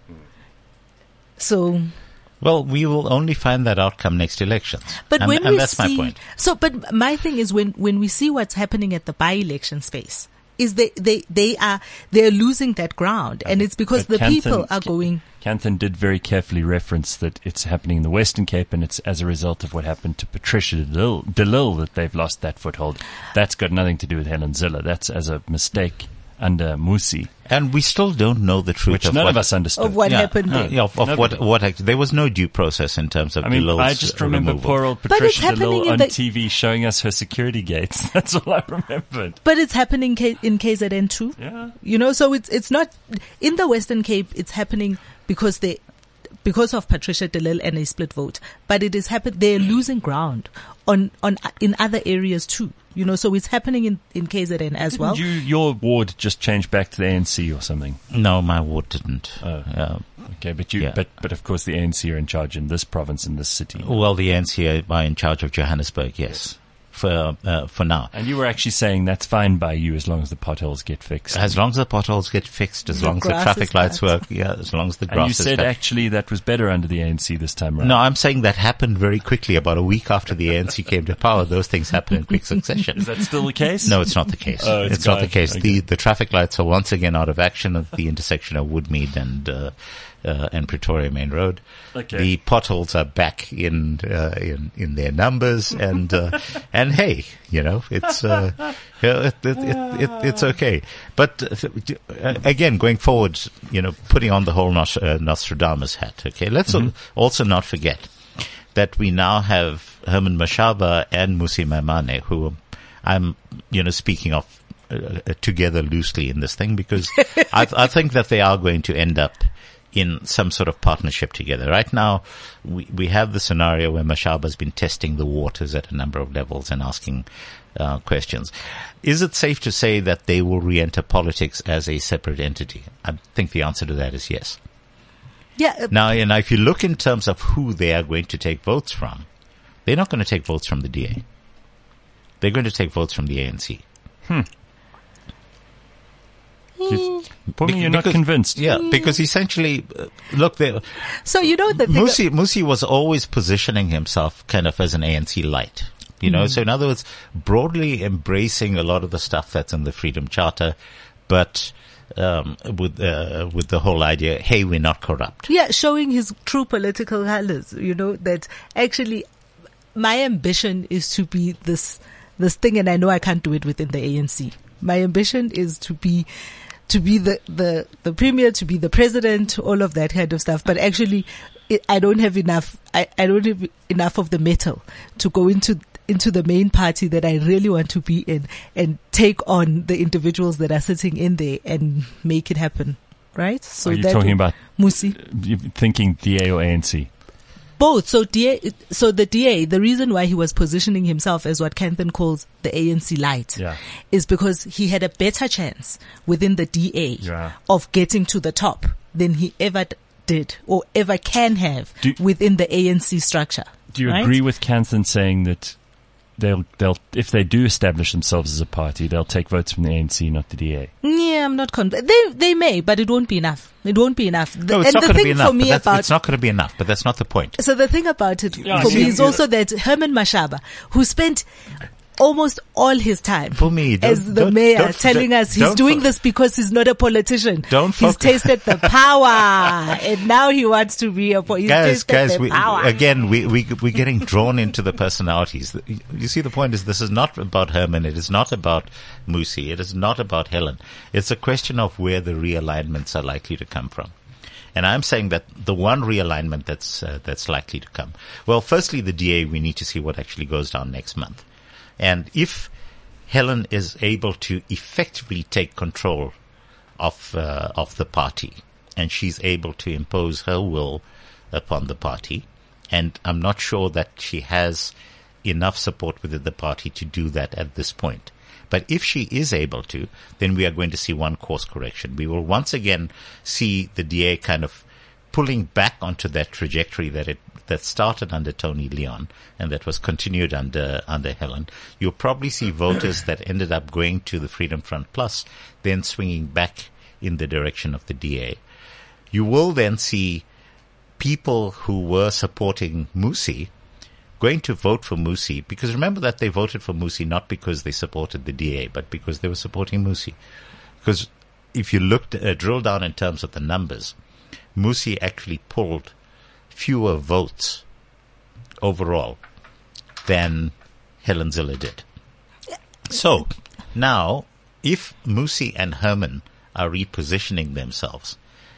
So, Well, we will only find that outcome next elections. but and, when and we that's see, my point. so, but my thing is when, when we see what's happening at the by-election space, is they, they, they are, they're losing that ground. And it's because the But people Kanthan- are going, Kanthan did very carefully reference that it's happening in the Western Cape, and it's as a result of what happened to Patricia de Lille, de Lille that they've lost that foothold. That's got nothing to do with Helen Zille. That's as a mistake under Musi, And we still don't know the truth which of none what, of us understood. of what yeah, happened uh, there. yeah, of, of what, Nobody. what act- there was no due process in terms of I mean, Delille's I just remember removal. poor old But it's Patricia de Lille happening in on the- T V showing us her security gates. That's all I remembered. But it's happening K- in K Z N too. Yeah. You know, so it's it's not in the Western Cape. It's happening because they, because of Patricia de Lille and a split vote. But it is happen. They're losing ground on on in other areas too. You know, so it's happening in in K Z N as well. Didn't you, your ward just change back to the A N C or something? No, my ward didn't. Oh. Uh, Okay, but you, Yeah. but but of course the A N C are in charge in this province, in this city. well, the A N C are in charge of Johannesburg, yes. for uh, for now. And you were actually saying that's fine by you as long as the potholes get fixed. As long as the potholes get fixed, as The long as the grass traffic is lights cut. work, yeah, as long as the grass And you is said cut. actually that was better under the A N C this time around. No, I'm saying that happened very quickly. About a week after the A N C came to power, those things happen in quick succession. Is that still the case? No, it's not the case. Oh, it's it's not the gone. case. Okay. The the traffic lights are once again out of action at the intersection of Woodmead and uh, uh, and Pretoria Main Road. Okay. The potholes are back in uh, in in their numbers, and uh, and hey, you know, it's uh, yeah, it, it, it, it, it's okay. But uh, again, going forward, you know, putting on the whole Nos- uh, Nostradamus hat. Okay, let's Mm-hmm. al- also not forget that we now have Herman Mashaba and Musi Maimane, who I'm, you know, speaking of uh, uh, together loosely in this thing, because I, I think that they are going to end up in some sort of partnership together. Right now, we, we have the scenario where Mashaba has been testing the waters at a number of levels and asking uh, questions. Is it safe to say that they will re-enter politics as a separate entity? I think the answer to that is yes. Yeah. uh, Now, you know, if you look in terms of who they are going to take votes from, they're not going to take votes from the D A. They're going to take votes from the A N C. You, Pumi, Bec- you're not because- convinced. Yeah, because essentially, uh, look, they, So you know the thing. Musi, Musi was always positioning himself kind of as an A N C light. You know, so in other words, broadly embracing a lot of the stuff that's in the Freedom Charter, but um, with uh, with the whole idea, hey, we're not corrupt. Yeah, showing his true political colors. You know that actually, my ambition is to be this this thing, and I know I can't do it within the A N C. My ambition is to be to be the the the premier, to be the president, all of that kind of stuff. But actually, it, I don't have enough. I, I don't have enough of the metal to go into into the main party that I really want to be in and take on the individuals that are sitting in there and make it happen. Right? So Are you that talking would- about Musi? you thinking D A or A N C? Both. So D A, so the D A, the reason why he was positioning himself as what Kanthan calls the A N C light Yeah. is because he had a better chance within the D A Yeah. of getting to the top than he ever d- did or ever can have Do- within the A N C structure. Do you right? agree with Kanthan saying that they'll they'll if they do establish themselves as a party, they'll take votes from the A N C, not the D A? Yeah, I'm not convinced. They they may, but it won't be enough. It won't be enough. The, No, it's and not the going to thing be enough. for But me that's, about it's not going to be enough, but that's not the point. So the thing about it Yeah, for see, me is yeah. also that Herman Mashaba, who spent almost all his time For me, don't- as the don't- mayor don't- telling us he's don't doing fo- this because he's not a politician. Don't he's foc- tasted the power and now he wants to be a po- he's Guys, tasted guys, the we, power. again, we, we, we're getting drawn into the personalities. You see, the point is this is not about Herman. It is not about Musi. It is not about Helen. It's a question of where the realignments are likely to come from. And I'm saying that the one realignment that's, uh, that's likely to come. Well, firstly, the D A, we need to see what actually goes down next month. And if Helen is able to effectively take control of uh, of the party, and she's able to impose her will upon the party, and I'm not sure that she has enough support within the party to do that at this point. But if she is able to, then we are going to see one course correction. We will once again see the D A kind of pulling back onto that trajectory that it that started under Tony Leon and that was continued under under Helen. You'll probably see voters that ended up going to the Freedom Front Plus, then swinging back in the direction of the D A. You will then see people who were supporting Musi going to vote for Musi, because remember that they voted for Musi not because they supported the D A, but because they were supporting Musi. Because if you looked, uh, drill down in terms of the numbers, Musi actually pulled fewer votes overall than Helen Zille did. So now, if Musi and Herman are repositioning themselves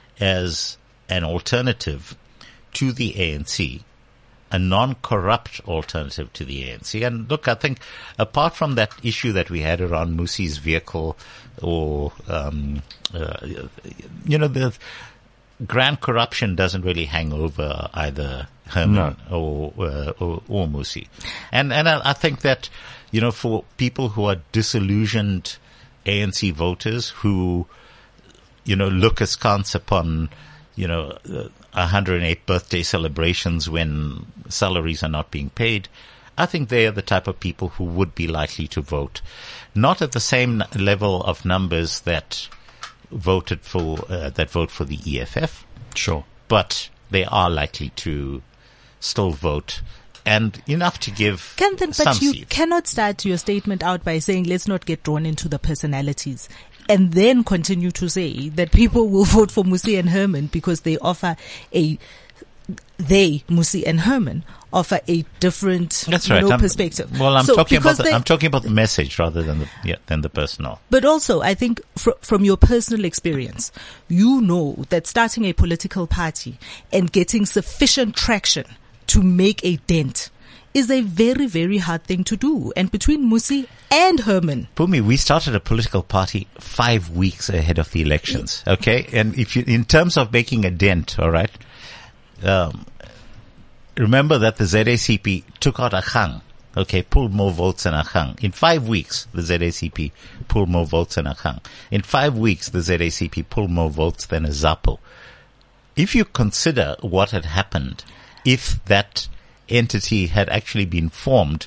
as an alternative to the A N C, a non-corrupt alternative to the A N C. And look, I think apart from that issue that we had around Musi's vehicle or, um, uh, you know, the grand corruption doesn't really hang over either Herman No. or, uh, or, or Musi. And, and I, I think that, you know, for people who are disillusioned A N C voters who, you know, look askance upon, you know, uh, one hundred eight birthday celebrations when salaries are not being paid, I think they are the type of people who would be likely to vote. Not at the same level of numbers that voted for, uh, that vote for the E F F. Sure. But they are likely to still vote, and enough to give Kanthan, some but you seats. cannot start your statement out by saying, let's not get drawn into the personalities, and then continue to say that people will vote for Musi and Herman because they offer a, they, Musi and Herman, offer a different That's you right. know, I'm- perspective. Well, I'm So, talking about because the, they- I'm talking about the message rather than the yeah, than the personal. But also, I think fr- from your personal experience, you know that starting a political party and getting sufficient traction to make a dent is a very, very hard thing to do. And between Musi and Herman, Pumi, we started a political party five weeks ahead of the elections. Okay, and if you, in terms of making a dent, all right, um, remember that the Z A C P took out Akhang. Okay, pulled more votes than Akhang. In five weeks, the Z A C P pulled more votes than Akhang. In five weeks, the Z A C P pulled more votes than a ZAPO. If you consider what had happened, if that entity had actually been formed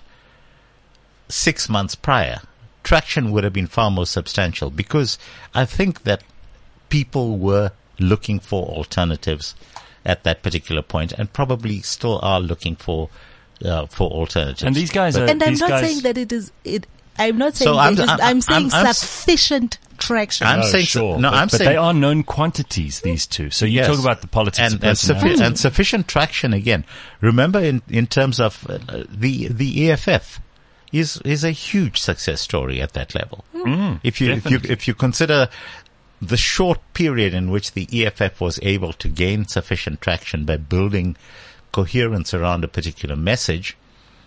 six months prior, traction would have been far more substantial, because I think that people were looking for alternatives at that particular point, and probably still are looking for uh, for alternatives. And these guys are. and I'm these not guys, saying that it is, it, I'm not saying, So they I'm- just, I'm- I'm, saying I'm- I'm- sufficient traction. I'm Oh, saying sure. no. but, I'm but saying they are known quantities. These two. So you Yes. talk about the politics and of and, suffi- personality. and sufficient traction again. Remember, in in terms of uh, the the E F F is is a huge success story at that level. Mm, if you if you definitely. if you consider the short period in which the E F F was able to gain sufficient traction by building coherence around a particular message,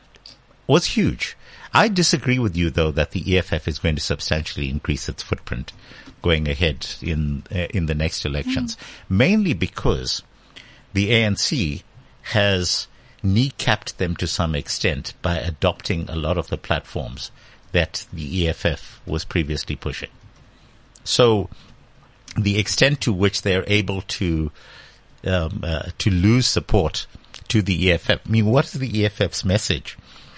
was huge. I disagree with you, though, that the E F F is going to substantially increase its footprint going ahead in uh, in the next elections, mainly because the A N C has kneecapped them to some extent by adopting a lot of the platforms that the E F F was previously pushing. So the extent to which they're able to um, uh, to lose support to the E F F, I mean, what is the E F F's message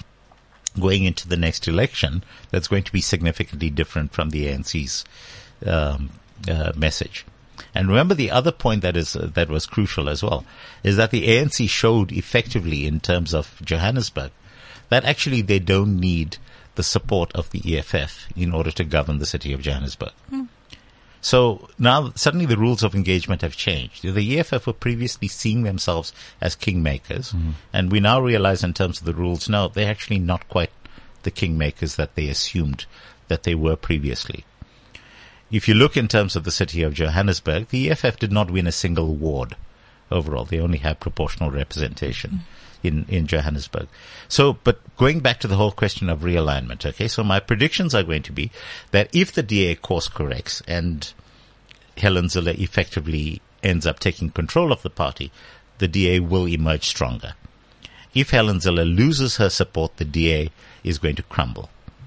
going into the next election that's going to be significantly different from the A N C's um, uh, message? And remember, the other point that is uh, that was crucial as well is that the A N C showed effectively in terms of Johannesburg that actually they don't need the support of the E F F in order to govern the city of Johannesburg. Mm. So now suddenly the rules of engagement have changed. The E F F were previously seeing themselves as kingmakers, mm. and we now realize in terms of the rules, no, they're actually not quite the kingmakers that they assumed that they were previously. If you look in terms of the city of Johannesburg, the E F F did not win a single ward overall. They only had proportional representation mm. in, in Johannesburg. So, but going back to the whole question of realignment, okay, so my predictions are going to be that if the D A course corrects and Helen Zille effectively ends up taking control of the party, the D A will emerge stronger. If Helen Zille loses her support, the D A is going to crumble.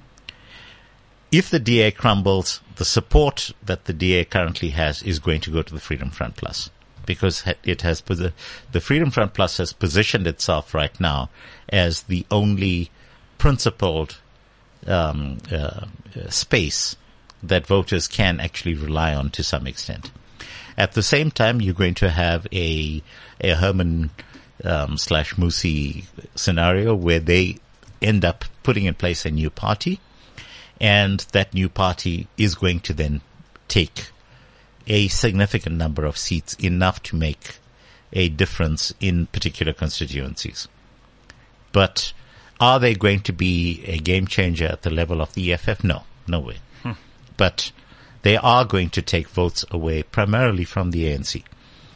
If the D A crumbles, the support that the D A currently has is going to go to the Freedom Front Plus, because it has, the Freedom Front Plus has positioned itself right now as the only principled um, uh, space that voters can actually rely on to some extent. At the same time, you're going to have a a Herman um, slash Musi scenario where they end up putting in place a new party, and that new party is going to then take a significant number of seats, enough to make a difference in particular constituencies. But are they going to be a game changer at the level of the E F F? No, no way. Hmm. But they are going to take votes away primarily from the A N C.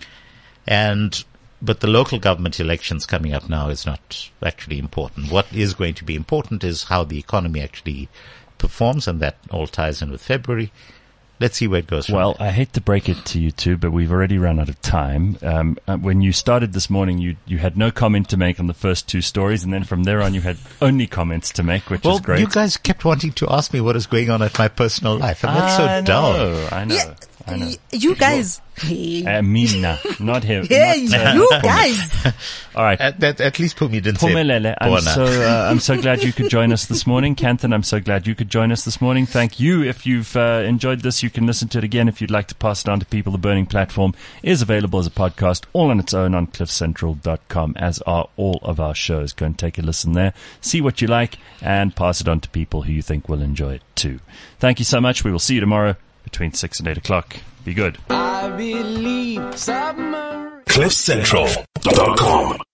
And, but the local government elections coming up now is not actually important. What is going to be important is how the economy actually performs, and that all ties in with February. Let's see where it goes from Well, there. I hate to break it to you two, but we've already run out of time. Um, uh, when you started this morning, you you had no comment to make on the first two stories, and then from there on, you had only comments to make, which Well, is great. you guys kept wanting to ask me what is going on at my personal life, and that's so I dull. know, I know. Yeah. I know. You guys. Hey. Uh, Mina, not him. Yeah, not, uh, you Pumi. guys. All right. At, at, at least Pumi didn't Pumelele, say I'm Bona. so uh, I'm so glad you could join us this morning. Kanthan, I'm so glad you could join us this morning. Thank you. If you've uh, enjoyed this, you can listen to it again. If you'd like to pass it on to people, the Burning Platform is available as a podcast, all on its own on cliff central dot com, as are all of our shows. Go and take a listen there, see what you like, and pass it on to people who you think will enjoy it too. Thank you so much. We will see you tomorrow between six and eight o'clock. Be good. cliff central dot com